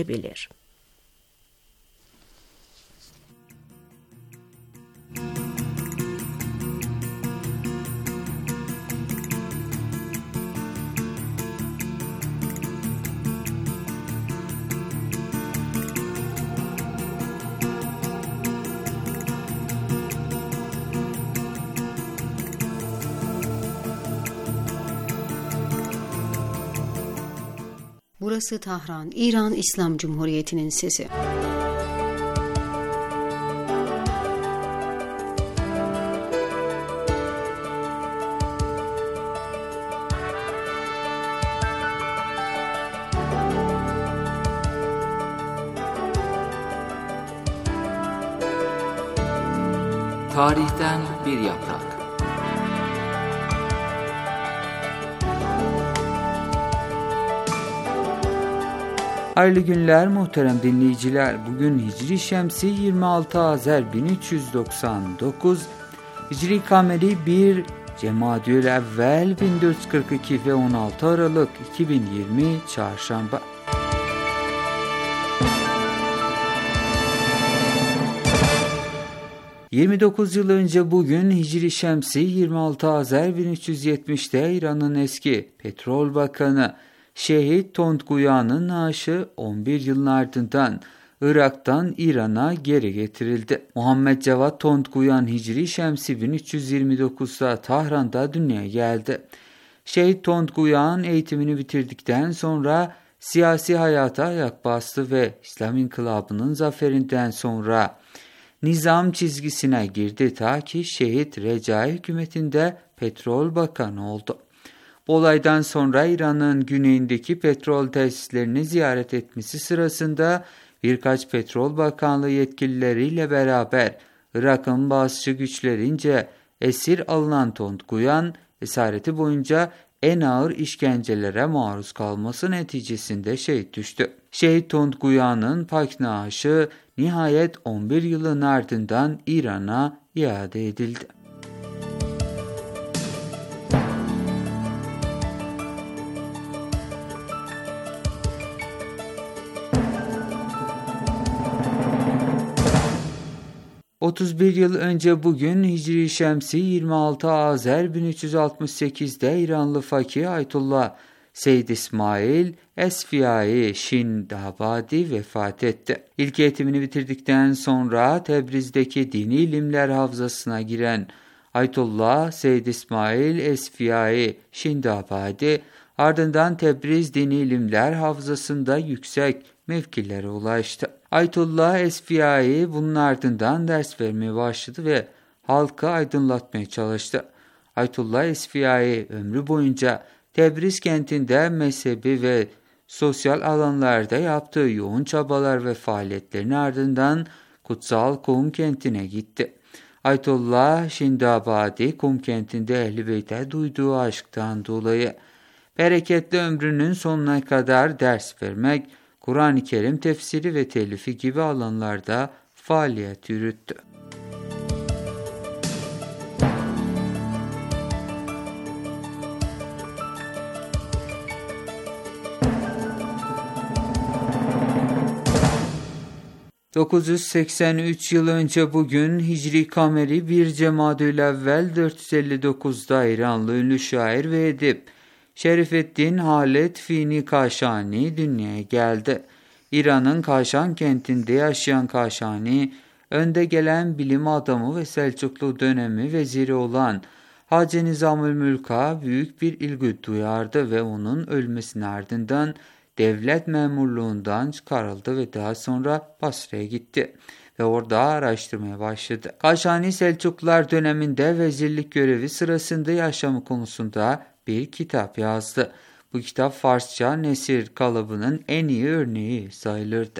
vahimleşebilir. Burası Tahran, İran İslam Cumhuriyeti'nin sesi. Tarihten bir yaprak. Hayırlı günler muhterem dinleyiciler. Bugün Hicri Şemsi yirmi altı Azer bin üç yüz doksan dokuz, Hicri Kameri bir Cemadü'l-Evvel bin dört yüz kırk iki ve on altı Aralık iki bin yirmi Çarşamba. yirmi dokuz yıl önce bugün Hicri Şemsi yirmi altı Azer bin üç yüz yetmişte İran'ın eski Petrol Bakanı Şehit Tondguyan'ın naaşı on bir yılın ardından Irak'tan İran'a geri getirildi. Muhammed Cevat Tondguyan Hicri Şemsi bin üç yüz yirmi dokuzda Tahran'da dünyaya geldi. Şehit Tondguyan eğitimini bitirdikten sonra siyasi hayata ayak bastı ve İslam İnkılabı'nın zaferinden sonra nizam çizgisine girdi ta ki Şehit Recai hükümetinde Petrol Bakanı oldu. Bu olaydan sonra İran'ın güneyindeki petrol tesislerini ziyaret etmesi sırasında birkaç petrol bakanlığı yetkilileriyle beraber Irak'ın bazı güçlerince esir alınan Tondguyan, esareti boyunca en ağır işkencelere maruz kalması neticesinde şehit düştü. Şehit Tondguyan'ın pak naaşı nihayet on bir yılın ardından İran'a iade edildi. otuz bir yıl önce bugün Hicri Şemsi yirmi altı Azer bin üç yüz altmış sekizde İranlı fakih Ayetullah Seyyid İsmail Esfiyai Şindabadi vefat etti. İlk eğitimini bitirdikten sonra Tebriz'deki dini ilimler havzasına giren Ayetullah Seyyid İsmail Esfiyai Şindabadi ardından Tebriz Dini İlimler Havzası'nda yüksek mevkilere ulaştı. Ayetullah Esfiyai bunun ardından ders vermeye başladı ve halkı aydınlatmaya çalıştı. Ayetullah Esfiyai ömrü boyunca Tebriz kentinde mezhebi ve sosyal alanlarda yaptığı yoğun çabalar ve faaliyetlerin ardından kutsal Kum kentine gitti. Ayetullah Şindabadi Kum kentinde Ehl-i Beyt'e duyduğu aşktan dolayı bereketli ömrünün sonuna kadar ders vermek, Kur'an-ı Kerim tefsiri ve telifi gibi alanlarda faaliyet yürüttü. dokuz yüz seksen üç yıl önce bugün Hicri Kameri bir Cemadü'l-Evvel dört yüz elli dokuzda İranlı ünlü şair ve edip Şerifeddin Halet Fini Kaşani dünyaya geldi. İran'ın Kaşan kentinde yaşayan Kaşani, önde gelen bilim adamı ve Selçuklu dönemi veziri olan Hacı Nizamülmülk'a büyük bir ilgi duyardı ve onun ölmesinin ardından devlet memurluğundan çıkarıldı ve daha sonra Basra'ya gitti ve orada araştırmaya başladı. Kaşani Selçuklular döneminde vezirlik görevi sırasında yaşamı konusunda bir kitap yazdı. Bu kitap Farsça nesir kalıbının en iyi örneği sayılırdı.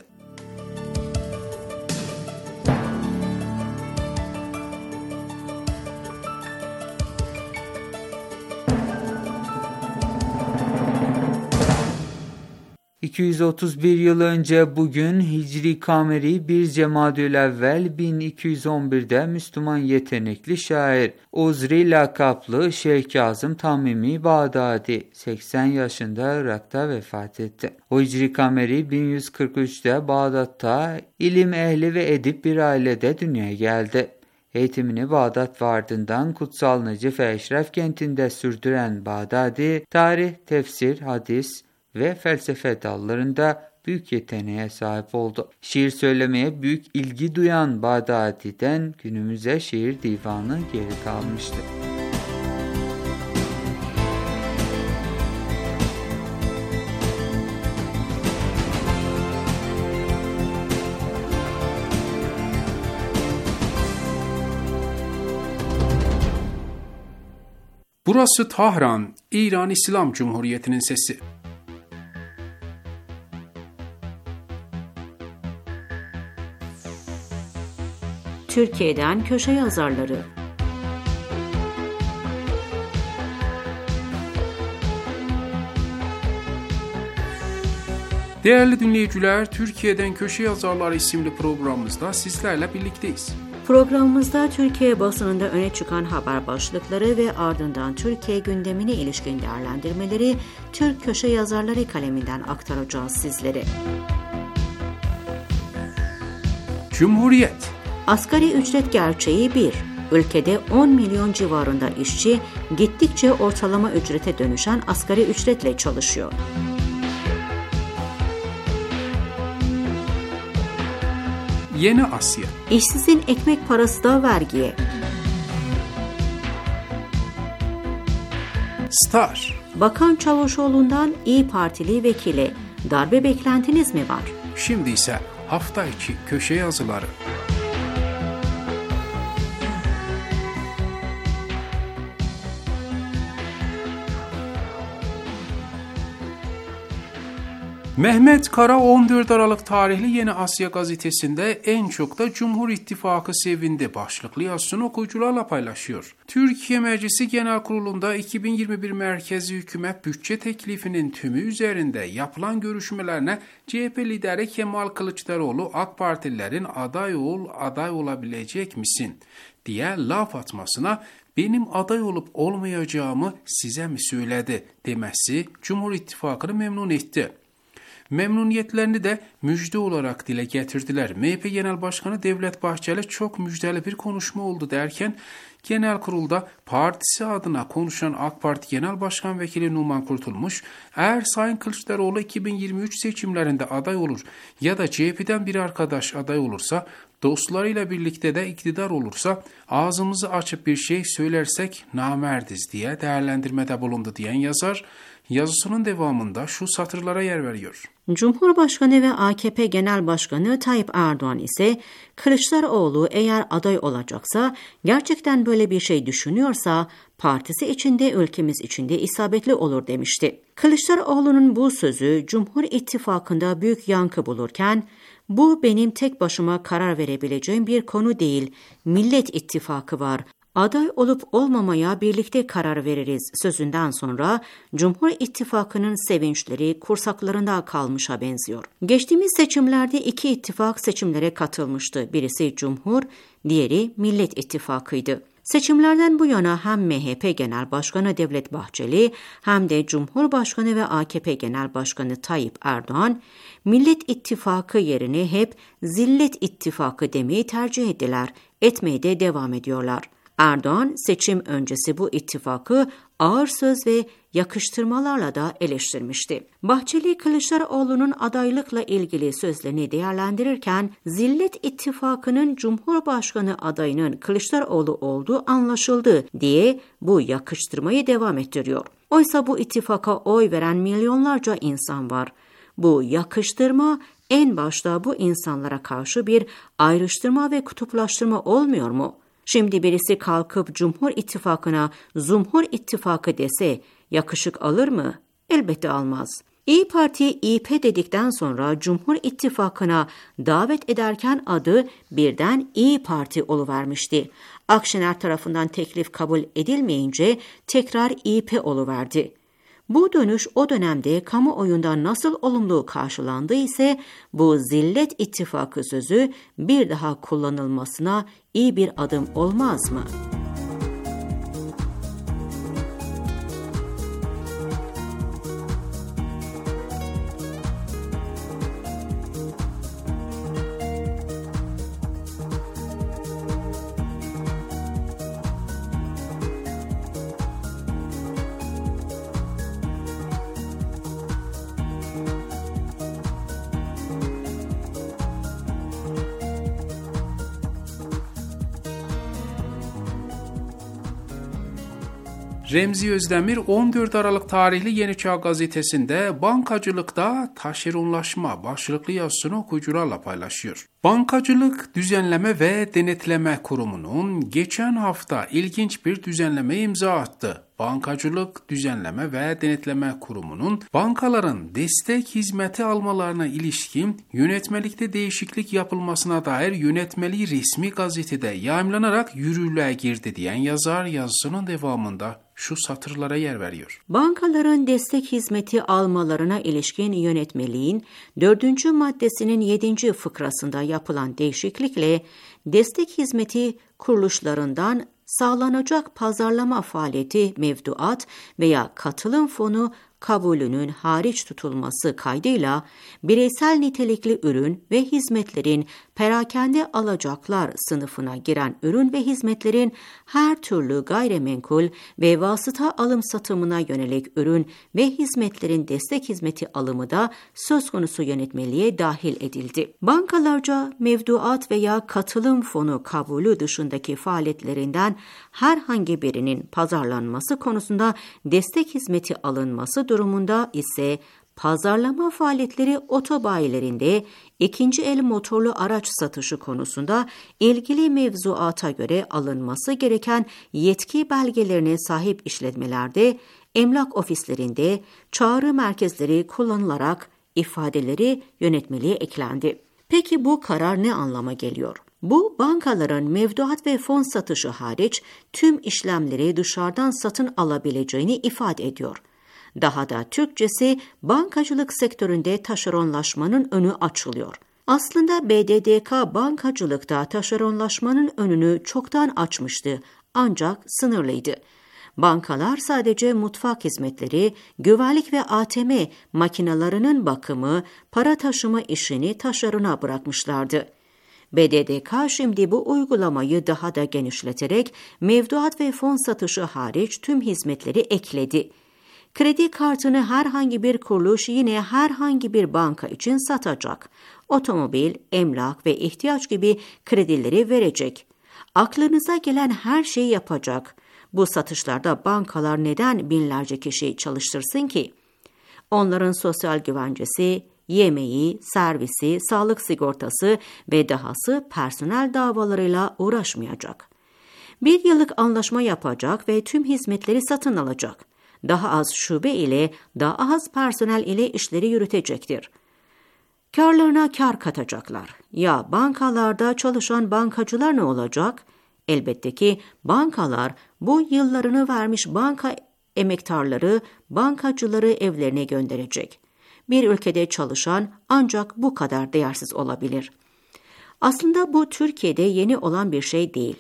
iki yüz otuz bir yıl önce bugün Hicri Kameri bir Cemadü'l-Evvel bin iki yüz on birde Müslüman yetenekli şair Uzri lakaplı Şeyh Kazım Tamimi Bağdadi seksen yaşında Irak'ta vefat etti. O Hicri Kameri bin yüz kırk üçte Bağdat'ta ilim ehli ve edip bir ailede dünyaya geldi. Eğitimini Bağdat ve ardından Kutsal Necef ve Eşref kentinde sürdüren Bağdadi, tarih, tefsir, hadis ve felsefe dallarında büyük yeteneğe sahip oldu. Şiir söylemeye büyük ilgi duyan Bağdadi'den günümüze şiir divanı geri kalmıştı. Burası Tahran, İran İslam Cumhuriyeti'nin sesi. Türkiye'den köşe yazarları. Değerli dinleyiciler, Türkiye'den Köşe Yazarları isimli programımızda sizlerle birlikteyiz. Programımızda Türkiye basınında öne çıkan haber başlıkları ve ardından Türkiye gündemine ilişkin değerlendirmeleri Türk Köşe Yazarları kaleminden aktaracağız sizlere. Cumhuriyet. Asgari ücret gerçeği bir. Ülkede on milyon civarında işçi gittikçe ortalama ücrete dönüşen asgari ücretle çalışıyor. Yeni Asya. İşsizin ekmek parası da vergiye. Star. Bakan Çavuşoğlu'ndan İYİ Partili vekile darbe beklentiniz mi var? Şimdi ise hafta içi köşe yazıları. Mehmet Kara on dört Aralık tarihli Yeni Asya gazetesinde en çok da Cumhur İttifakı sevindi başlıklı yazısını okuyucularla paylaşıyor. Türkiye Meclisi Genel Kurulu'nda iki bin yirmi bir merkezi hükümet bütçe teklifinin tümü üzerinde yapılan görüşmelerine C H P lideri Kemal Kılıçdaroğlu AK Partililerin aday ol, aday olabilecek misin diye laf atmasına benim aday olup olmayacağımı size mi söyledi demesi Cumhur İttifakı'nı memnun etti. Memnuniyetlerini de müjde olarak dile getirdiler. M H P Genel Başkanı Devlet Bahçeli çok müjdeli bir konuşma oldu derken genel kurulda partisi adına konuşan AK Parti Genel Başkan Vekili Numan Kurtulmuş, eğer Sayın Kılıçdaroğlu iki bin yirmi üç seçimlerinde aday olur ya da C H P'den bir arkadaş aday olursa, dostlarıyla birlikte de iktidar olursa ağzımızı açıp bir şey söylersek namerdiz diye değerlendirmede bulundu diyen yazar, yazısının devamında şu satırlara yer veriyor. Cumhurbaşkanı ve A K P Genel Başkanı Tayyip Erdoğan ise Kılıçdaroğlu eğer aday olacaksa, gerçekten böyle bir şey düşünüyorsa partisi içinde ülkemiz içinde isabetli olur demişti. Kılıçdaroğlu'nun bu sözü Cumhur İttifakı'nda büyük yankı bulurken, bu benim tek başıma karar verebileceğim bir konu değil, Millet İttifakı var. Aday olup olmamaya birlikte karar veririz sözünden sonra Cumhur İttifakı'nın sevinçleri kursaklarında kalmışa benziyor. Geçtiğimiz seçimlerde iki ittifak seçimlere katılmıştı. Birisi Cumhur, diğeri Millet İttifakı'ydı. Seçimlerden bu yana hem M H P Genel Başkanı Devlet Bahçeli hem de Cumhurbaşkanı ve A K P Genel Başkanı Tayyip Erdoğan, Millet İttifakı yerine hep Zillet İttifakı demeyi tercih ettiler, etmeye de devam ediyorlar. Erdoğan seçim öncesi bu ittifakı ağır söz ve yakıştırmalarla da eleştirmişti. Bahçeli, Kılıçdaroğlu'nun adaylıkla ilgili sözlerini değerlendirirken, Zillet İttifakı'nın Cumhurbaşkanı adayının Kılıçdaroğlu olduğu anlaşıldı diye bu yakıştırmayı devam ettiriyor. Oysa bu ittifaka oy veren milyonlarca insan var. Bu yakıştırma en başta bu insanlara karşı bir ayrıştırma ve kutuplaştırma olmuyor mu? Şimdi birisi kalkıp Cumhur İttifakı'na Zumhur İttifakı dese yakışık alır mı? Elbette almaz. İYİ Parti İ P dedikten sonra Cumhur İttifakı'na davet ederken adı birden İYİ Parti oluvermişti. Akşener tarafından teklif kabul edilmeyince tekrar İ P oluverdi. Bu dönüş o dönemde kamuoyunda nasıl olumlu karşılandı ise bu Zillet İttifakı sözü bir daha kullanılmasına iyi bir adım olmaz mı? Remzi Özdemir on dört Aralık tarihli Yeni Çağ gazetesinde bankacılıkta taşeronlaşma başlıklı yazısını okuyucularla paylaşıyor. Bankacılık Düzenleme ve Denetleme Kurumu'nun geçen hafta ilginç bir düzenleme imza attı. Bankacılık Düzenleme ve Denetleme Kurumu'nun bankaların destek hizmeti almalarına ilişkin yönetmelikte değişiklik yapılmasına dair yönetmeliği resmi gazetede yayımlanarak yürürlüğe girdi diyen yazar yazısının devamında şu satırlara yer veriyor. Bankaların destek hizmeti almalarına ilişkin yönetmeliğin dördüncü maddesinin yedinci fıkrasında yapılan değişiklikle destek hizmeti kuruluşlarından sağlanacak pazarlama faaliyeti mevduat veya katılım fonu kabulünün hariç tutulması kaydıyla bireysel nitelikli ürün ve hizmetlerin perakende alacaklar sınıfına giren ürün ve hizmetlerin her türlü gayrimenkul ve vasıta alım satımına yönelik ürün ve hizmetlerin destek hizmeti alımı da söz konusu yönetmeliğe dahil edildi. Bankalarca mevduat veya katılım fonu kabulü dışındaki faaliyetlerinden herhangi birinin pazarlanması konusunda destek hizmeti alınması durumunda ise pazarlama faaliyetleri otobayilerinde ikinci el motorlu araç satışı konusunda ilgili mevzuata göre alınması gereken yetki belgelerine sahip işletmelerde, emlak ofislerinde çağrı merkezleri kullanılarak ifadeleri yönetmeliğe eklendi. Peki bu karar ne anlama geliyor? Bu, bankaların mevduat ve fon satışı hariç tüm işlemleri dışarıdan satın alabileceğini ifade ediyor. Daha da Türkçesi, bankacılık sektöründe taşeronlaşmanın önü açılıyor. Aslında B D D K bankacılıkta taşeronlaşmanın önünü çoktan açmıştı, ancak sınırlıydı. Bankalar sadece mutfak hizmetleri, güvenlik ve A T M makinelerinin bakımı, para taşıma işini taşerona bırakmışlardı. B D D K şimdi bu uygulamayı daha da genişleterek mevduat ve fon satışı hariç tüm hizmetleri ekledi. Kredi kartını herhangi bir kuruluş yine herhangi bir banka için satacak. Otomobil, emlak ve ihtiyaç gibi kredileri verecek. Aklınıza gelen her şeyi yapacak. Bu satışlarda bankalar neden binlerce kişi çalıştırsın ki? Onların sosyal güvencesi, yemeği, servisi, sağlık sigortası ve dahası personel davalarıyla uğraşmayacak. Bir yıllık anlaşma yapacak ve tüm hizmetleri satın alacak. Daha az şube ile daha az personel ile işleri yürütecektir. Kârlarına kâr katacaklar. Ya bankalarda çalışan bankacılar ne olacak? Elbette ki bankalar bu yıllarını vermiş banka emektarları, bankacıları evlerine gönderecek. Bir ülkede çalışan ancak bu kadar değersiz olabilir. Aslında bu Türkiye'de yeni olan bir şey değil.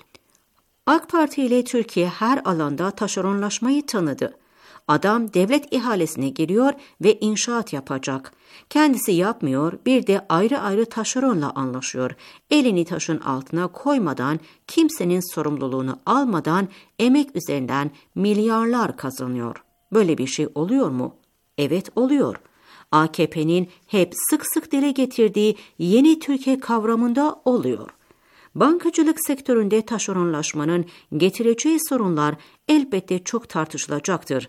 AK Parti ile Türkiye her alanda taşeronlaşmayı tanıdı. Adam devlet ihalesine giriyor ve inşaat yapacak. Kendisi yapmıyor, bir de ayrı ayrı taşeronla anlaşıyor. Elini taşın altına koymadan, kimsenin sorumluluğunu almadan emek üzerinden milyarlar kazanıyor. Böyle bir şey oluyor mu? Evet, oluyor. A K P'nin hep sık sık dile getirdiği yeni Türkiye kavramında oluyor. Bankacılık sektöründe taşeronlaşmanın getireceği sorunlar elbette çok tartışılacaktır.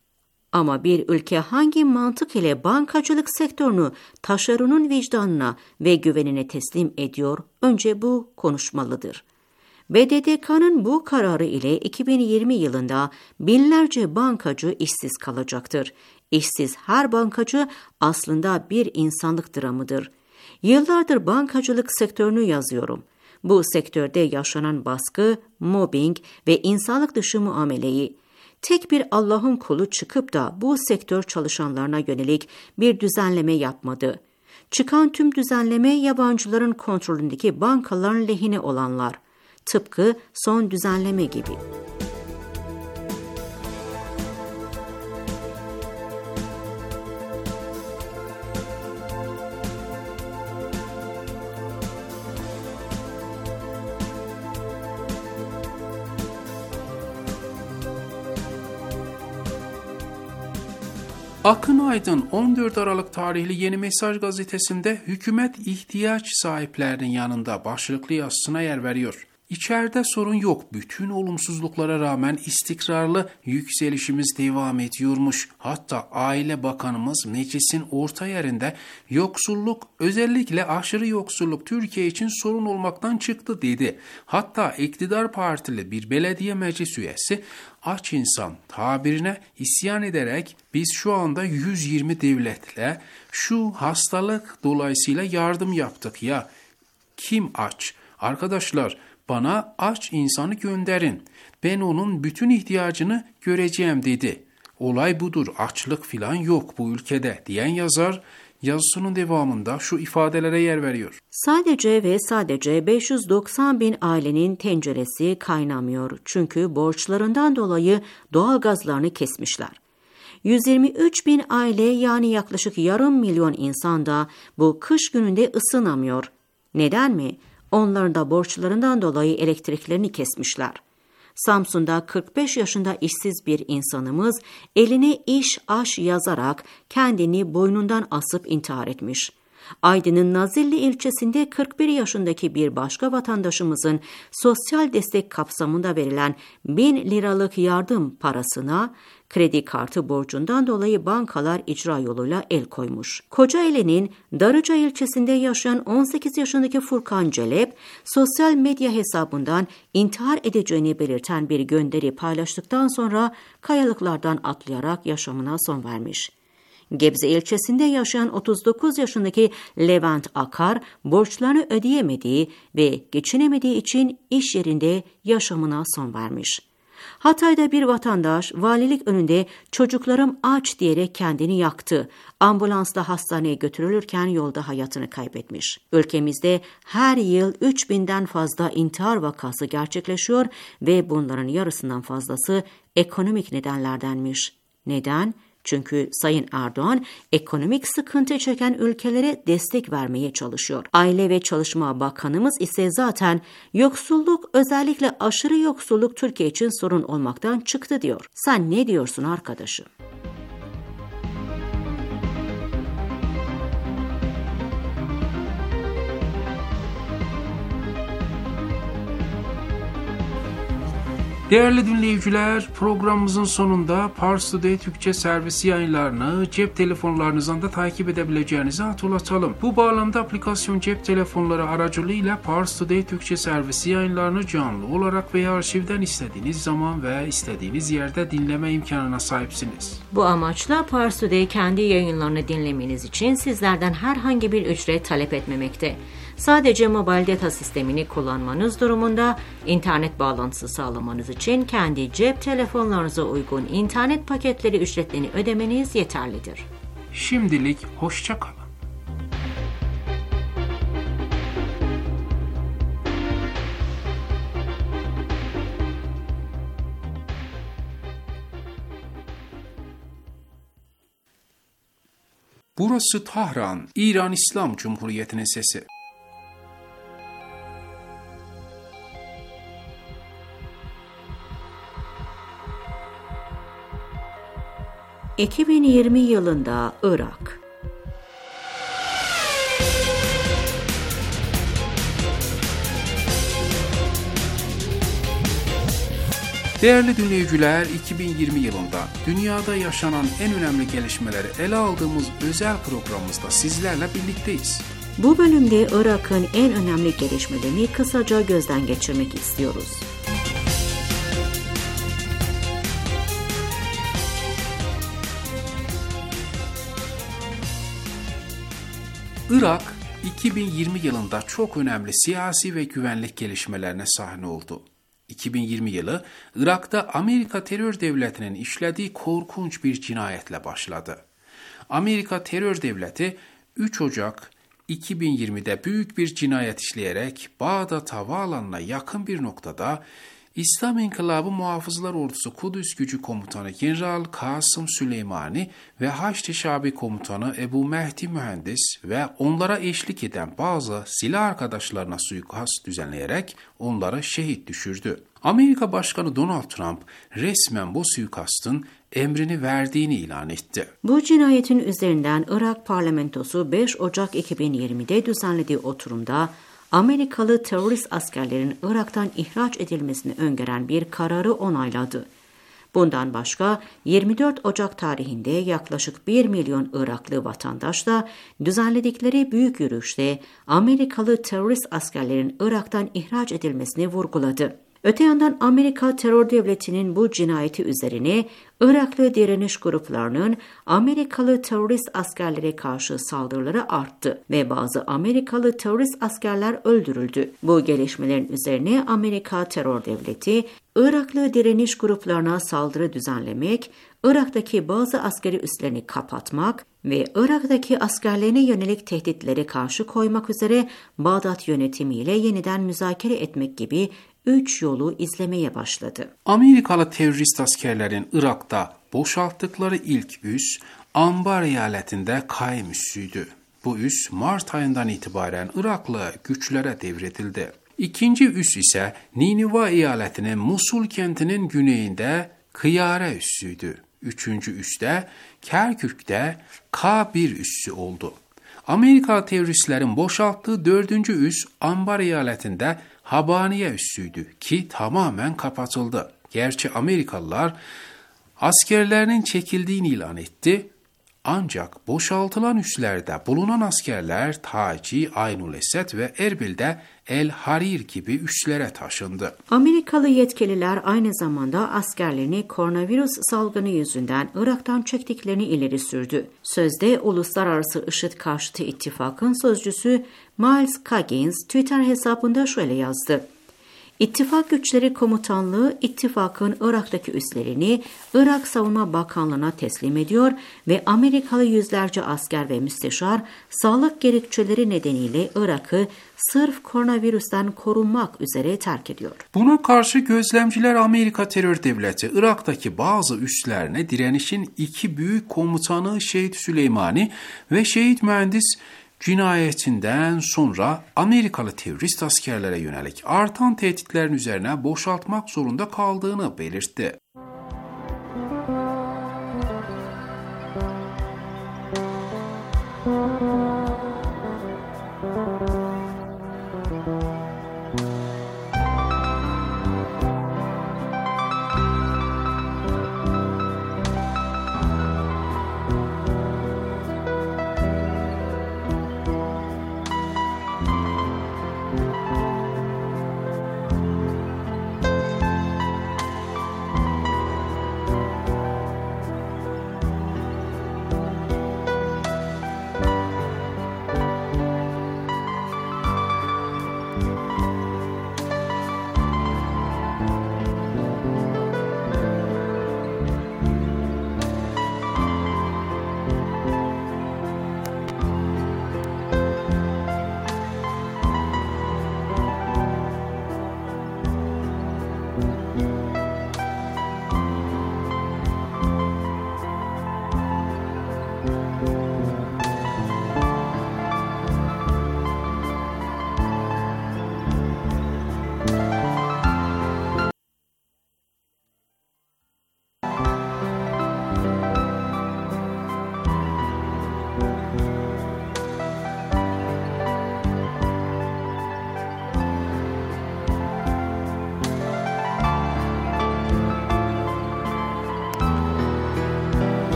Ama bir ülke hangi mantık ile bankacılık sektörünü taşeronun vicdanına ve güvenine teslim ediyor, önce bu konuşmalıdır. B D D K'nın bu kararı ile iki bin yirmi yılında binlerce bankacı işsiz kalacaktır. İşsiz her bankacı aslında bir insanlık dramıdır. Yıllardır bankacılık sektörünü yazıyorum. Bu sektörde yaşanan baskı, mobbing ve insanlık dışı muameleyi, tek bir Allah'ın kulu çıkıp da bu sektör çalışanlarına yönelik bir düzenleme yapmadı. Çıkan tüm düzenleme yabancıların kontrolündeki bankaların lehine olanlar. Tıpkı son düzenleme gibi. Akın Aydın on dört Aralık tarihli Yeni Mesaj gazetesinde hükümet ihtiyaç sahiplerinin yanında başlıklı yazısına yer veriyor. İçeride sorun yok. Bütün olumsuzluklara rağmen istikrarlı yükselişimiz devam ediyormuş. Hatta Aile Bakanımız meclisin orta yerinde yoksulluk, özellikle aşırı yoksulluk Türkiye için sorun olmaktan çıktı dedi. Hatta iktidar partili bir belediye meclis üyesi aç insan tabirine isyan ederek biz şu anda yüz yirmi devletle şu hastalık dolayısıyla yardım yaptık ya. Kim aç? Arkadaşlar, bana aç insanı gönderin. Ben onun bütün ihtiyacını göreceğim dedi. Olay budur. Açlık filan yok bu ülkede diyen yazar yazısının devamında şu ifadelere yer veriyor. Sadece ve sadece beş yüz doksan bin ailenin tenceresi kaynamıyor. Çünkü borçlarından dolayı doğalgazlarını kesmişler. yüz yirmi üç bin aile yani yaklaşık yarım milyon insan da bu kış gününde ısınamıyor. Neden mi? Onların da borçlarından dolayı elektriklerini kesmişler. Samsun'da kırk beş yaşında işsiz bir insanımız eline iş aş yazarak kendini boynundan asıp intihar etmiş. Aydın'ın Nazilli ilçesinde kırk bir yaşındaki bir başka vatandaşımızın sosyal destek kapsamında verilen bin liralık yardım parasına kredi kartı borcundan dolayı bankalar icra yoluyla el koymuş. Kocaeli'nin Darıca ilçesinde yaşayan on sekiz yaşındaki Furkan Celep, sosyal medya hesabından intihar edeceğini belirten bir gönderi paylaştıktan sonra kayalıklardan atlayarak yaşamına son vermiş. Gebze ilçesinde yaşayan otuz dokuz yaşındaki Levent Akar, borçlarını ödeyemediği ve geçinemediği için iş yerinde yaşamına son vermiş. Hatay'da bir vatandaş valilik önünde çocuklarım aç diyerek kendini yaktı. Ambulansla hastaneye götürülürken yolda hayatını kaybetmiş. Ülkemizde her yıl üç binden fazla intihar vakası gerçekleşiyor ve bunların yarısından fazlası ekonomik nedenlerdenmiş. Neden? Çünkü Sayın Erdoğan ekonomik sıkıntı çeken ülkelere destek vermeye çalışıyor. Aile ve Çalışma Bakanımız ise zaten yoksulluk, özellikle aşırı yoksulluk Türkiye için sorun olmaktan çıktı diyor. Sen ne diyorsun arkadaşım? Değerli dinleyiciler, programımızın sonunda Pars Today Türkçe servisi yayınlarını cep telefonlarınızdan da takip edebileceğinizi hatırlatalım. Bu bağlamda aplikasyon cep telefonları aracılığıyla Pars Today Türkçe servisi yayınlarını canlı olarak veya arşivden istediğiniz zaman ve istediğiniz yerde dinleme imkanına sahipsiniz. Bu amaçla Pars Today kendi yayınlarını dinlemeniz için sizlerden herhangi bir ücret talep etmemekte. Sadece mobil data sistemini kullanmanız durumunda internet bağlantısı sağlamanız için kendi cep telefonlarınıza uygun internet paketleri ücretlerini ödemeniz yeterlidir. Şimdilik hoşça kalın. Burası Tahran, İran İslam Cumhuriyeti'nin sesi. iki bin yirmi yılında Irak. Değerli dinleyiciler, iki bin yirmi yılında dünyada yaşanan en önemli gelişmeleri ele aldığımız özel programımızda sizlerle birlikteyiz. Bu bölümde Irak'ın en önemli gelişmelerini kısaca gözden geçirmek istiyoruz. Irak, iki bin yirmi yılında çok önemli siyasi ve güvenlik gelişmelerine sahne oldu. iki bin yirmi yılı, Irak'ta Amerika terör devletinin işlediği korkunç bir cinayetle başladı. Amerika terör devleti üç Ocak iki bin yirmide büyük bir cinayet işleyerek Bağdat Havaalanı'na yakın bir noktada İslam İnkılabı Muhafızlar Ordusu Kudüs Gücü Komutanı General Kasım Süleymani ve Haçlı Şabi Komutanı Ebu Mehdi Mühendis ve onlara eşlik eden bazı silah arkadaşlarına suikast düzenleyerek onları şehit düşürdü. Amerika Başkanı Donald Trump resmen bu suikastın emrini verdiğini ilan etti. Bu cinayetin üzerinden Irak parlamentosu beş Ocak iki bin yirmide düzenlediği oturumda Amerikalı terörist askerlerin Irak'tan ihraç edilmesini öngören bir kararı onayladı. Bundan başka yirmi dört Ocak tarihinde yaklaşık bir milyon Iraklı vatandaş da düzenledikleri büyük yürüyüşte Amerikalı terörist askerlerin Irak'tan ihraç edilmesini vurguladı. Öte yandan Amerika terör devletinin bu cinayeti üzerine Iraklı direniş gruplarının Amerikalı terörist askerlere karşı saldırıları arttı ve bazı Amerikalı terörist askerler öldürüldü. Bu gelişmelerin üzerine Amerika terör devleti Iraklı direniş gruplarına saldırı düzenlemek, Irak'taki bazı askeri üslerini kapatmak ve Irak'taki askerlerine yönelik tehditlere karşı koymak üzere Bağdat yönetimiyle yeniden müzakere etmek gibi üç yolu izlemeye başladı. Amerikalı terörist askerlerin Irak'ta boşalttıkları ilk üs Anbar eyaletinde Kaim üssüydü. Bu üs Mart ayından itibaren Iraklı güçlere devredildi. İkinci üs ise Niniva eyaletinin Musul kentinin güneyinde Kıyare üssüydü. Üçüncü üs de Kerkük'te K bir üssü oldu. Amerikalı teröristlerin boşalttığı dördüncü üs Anbar eyaletinde Habaniye üssüydü ki tamamen kapatıldı. Gerçi Amerikalılar askerlerinin çekildiğini ilan etti. Ancak boşaltılan üslerde bulunan askerler Taci, Aynul Esed ve Erbil'de El Harir gibi üslere taşındı. Amerikalı yetkililer aynı zamanda askerlerini koronavirüs salgını yüzünden Irak'tan çektiklerini ileri sürdü. Sözde Uluslararası IŞİD Karşıtı İttifak'ın sözcüsü Miles Coggins Twitter hesabında şöyle yazdı. İttifak Güçleri Komutanlığı, ittifakın Irak'taki üslerini Irak Savunma Bakanlığı'na teslim ediyor ve Amerikalı yüzlerce asker ve müsteşar sağlık gerekçeleri nedeniyle Irak'ı sırf koronavirüsten korunmak üzere terk ediyor. Buna karşı gözlemciler Amerika terör devleti Irak'taki bazı üslerine direnişin iki büyük komutanı Şehit Süleymani ve Şehit Mühendis cinayetinden sonra Amerikalı terörist askerlere yönelik artan tehditlerin üzerine boşaltmak zorunda kaldığını belirtti.